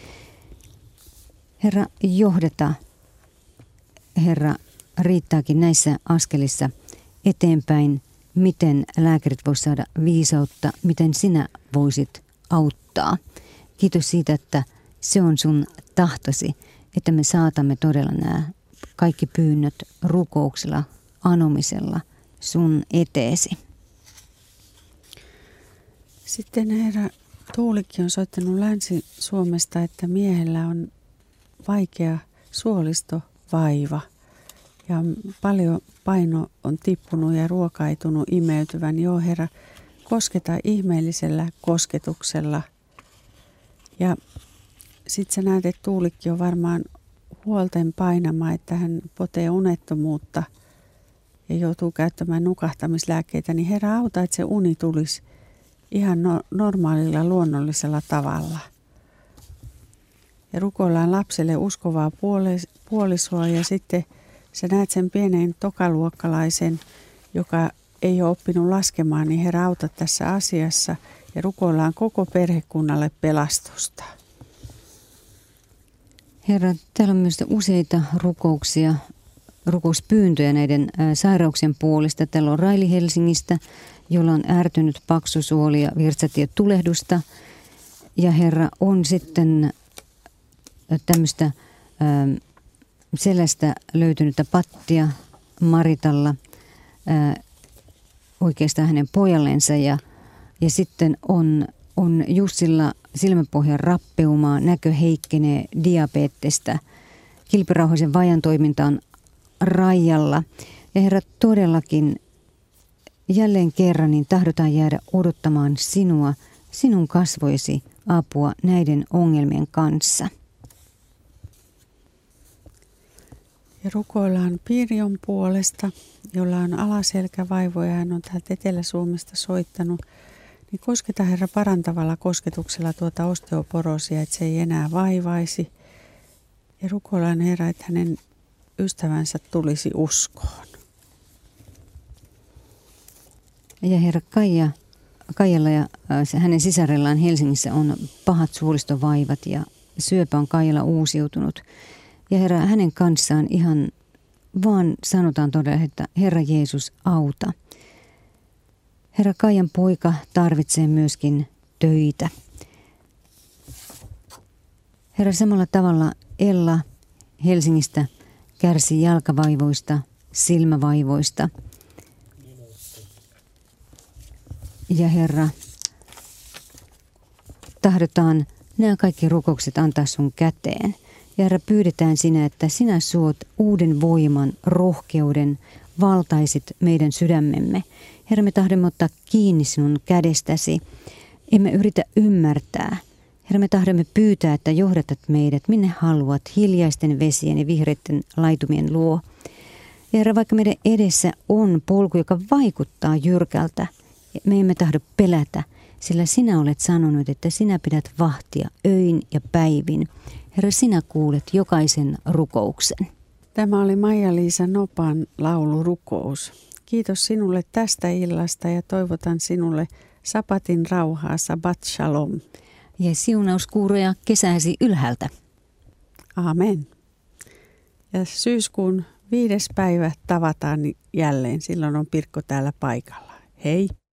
Herra, johdeta, Herra, Riittaakin näissä askelissa eteenpäin, miten lääkärit voisivat saada viisautta, miten sinä voisit auttaa. Kiitos siitä, että se on sun tahtosi, että me saatamme todella nämä kaikki pyynnöt rukouksella, anomisella sun eteesi. Sitten Herra, Tuulikki on soittanut Länsi-Suomesta, että miehellä on vaikea suolistovaiva ja paljon paino on tippunut ja ruokaitunut imeytyvän. Joo, Herra, kosketa ihmeellisellä kosketuksella. Ja sitten sä näet, että Tuulikki on varmaan huolten painama, että hän potee unettomuutta ja joutuu käyttämään nukahtamislääkkeitä, niin Herra, auta, että se uni tulisi ihan normaalilla, luonnollisella tavalla. Ja rukoillaan lapselle uskovaa puolisoa ja sitten sä näet sen pienen tokaluokkalaisen, joka ei ole oppinut laskemaan, niin Herra, auta tässä asiassa ja rukoillaan koko perhekunnalle pelastusta. Herra, täällä on myös useita rukouspyyntöjä näiden sairauksien puolesta. Täällä on Raili Helsingistä, jolla on ärtynyt paksusuoli ja virtsatietulehdusta. Ja Herra, on sitten tämmöistä selästä löytynyttä pattia Maritalla, oikeastaan hänen pojallensa. Ja sitten on Jussilla silmäpohjan rappeumaa, näkö heikkenee, diabeettista, kilpirauhasen vajan toiminta on rajalla. Ja Herra, todellakin jälleen kerran niin tahdotaan jäädä odottamaan sinua, sinun kasvoisi apua näiden ongelmien kanssa. Ja rukoillaan Pirjon puolesta, jolla on alaselkävaivoja. Hän on täältä Etelä-Suomesta soittanut. Niin kosketa Herra parantavalla kosketuksella tuota osteoporoosia, että se ei enää vaivaisi. Ja rukoillaan Herra, että hänen ystävänsä tulisi uskoon. Ja Herra Kaijalla ja hänen sisarellaan Helsingissä on pahat suolistovaivat ja syöpä on Kaijalla uusiutunut. Ja Herra, hänen kanssaan ihan vaan sanotaan todella, että Herra Jeesus auta. Herra Kaijan poika tarvitsee myöskin töitä. Herra, samalla tavalla Ella Helsingistä kärsii jalkavaivoista, silmävaivoista. Ja Herra, tahdotaan nämä kaikki rukoukset antaa sun käteen. Ja Herra, pyydetään sinä, että sinä suot uuden voiman, rohkeuden, valtaisit meidän sydämemme. Herra, me tahdomme ottaa kiinni sinun kädestäsi. Emme yritä ymmärtää. Herra, me tahdomme pyytää, että johdatat meidät minne haluat, hiljaisten vesien ja vihreiden laitumien luo. Ja Herra, vaikka meidän edessä on polku, joka vaikuttaa jyrkältä, me emme tahdo pelätä, sillä sinä olet sanonut, että sinä pidät vahtia öin ja päivin. Herra, sinä kuulet jokaisen rukouksen. Tämä oli Maija-Liisa Nopan laulurukous. Kiitos sinulle tästä illasta ja toivotan sinulle sabatin rauhaa, sabat shalom. Ja siunauskuuroja kesäsi ylhäältä. Amen. Ja syyskuun 5. päivä tavataan jälleen. Silloin on Pirkko täällä paikalla. Hei!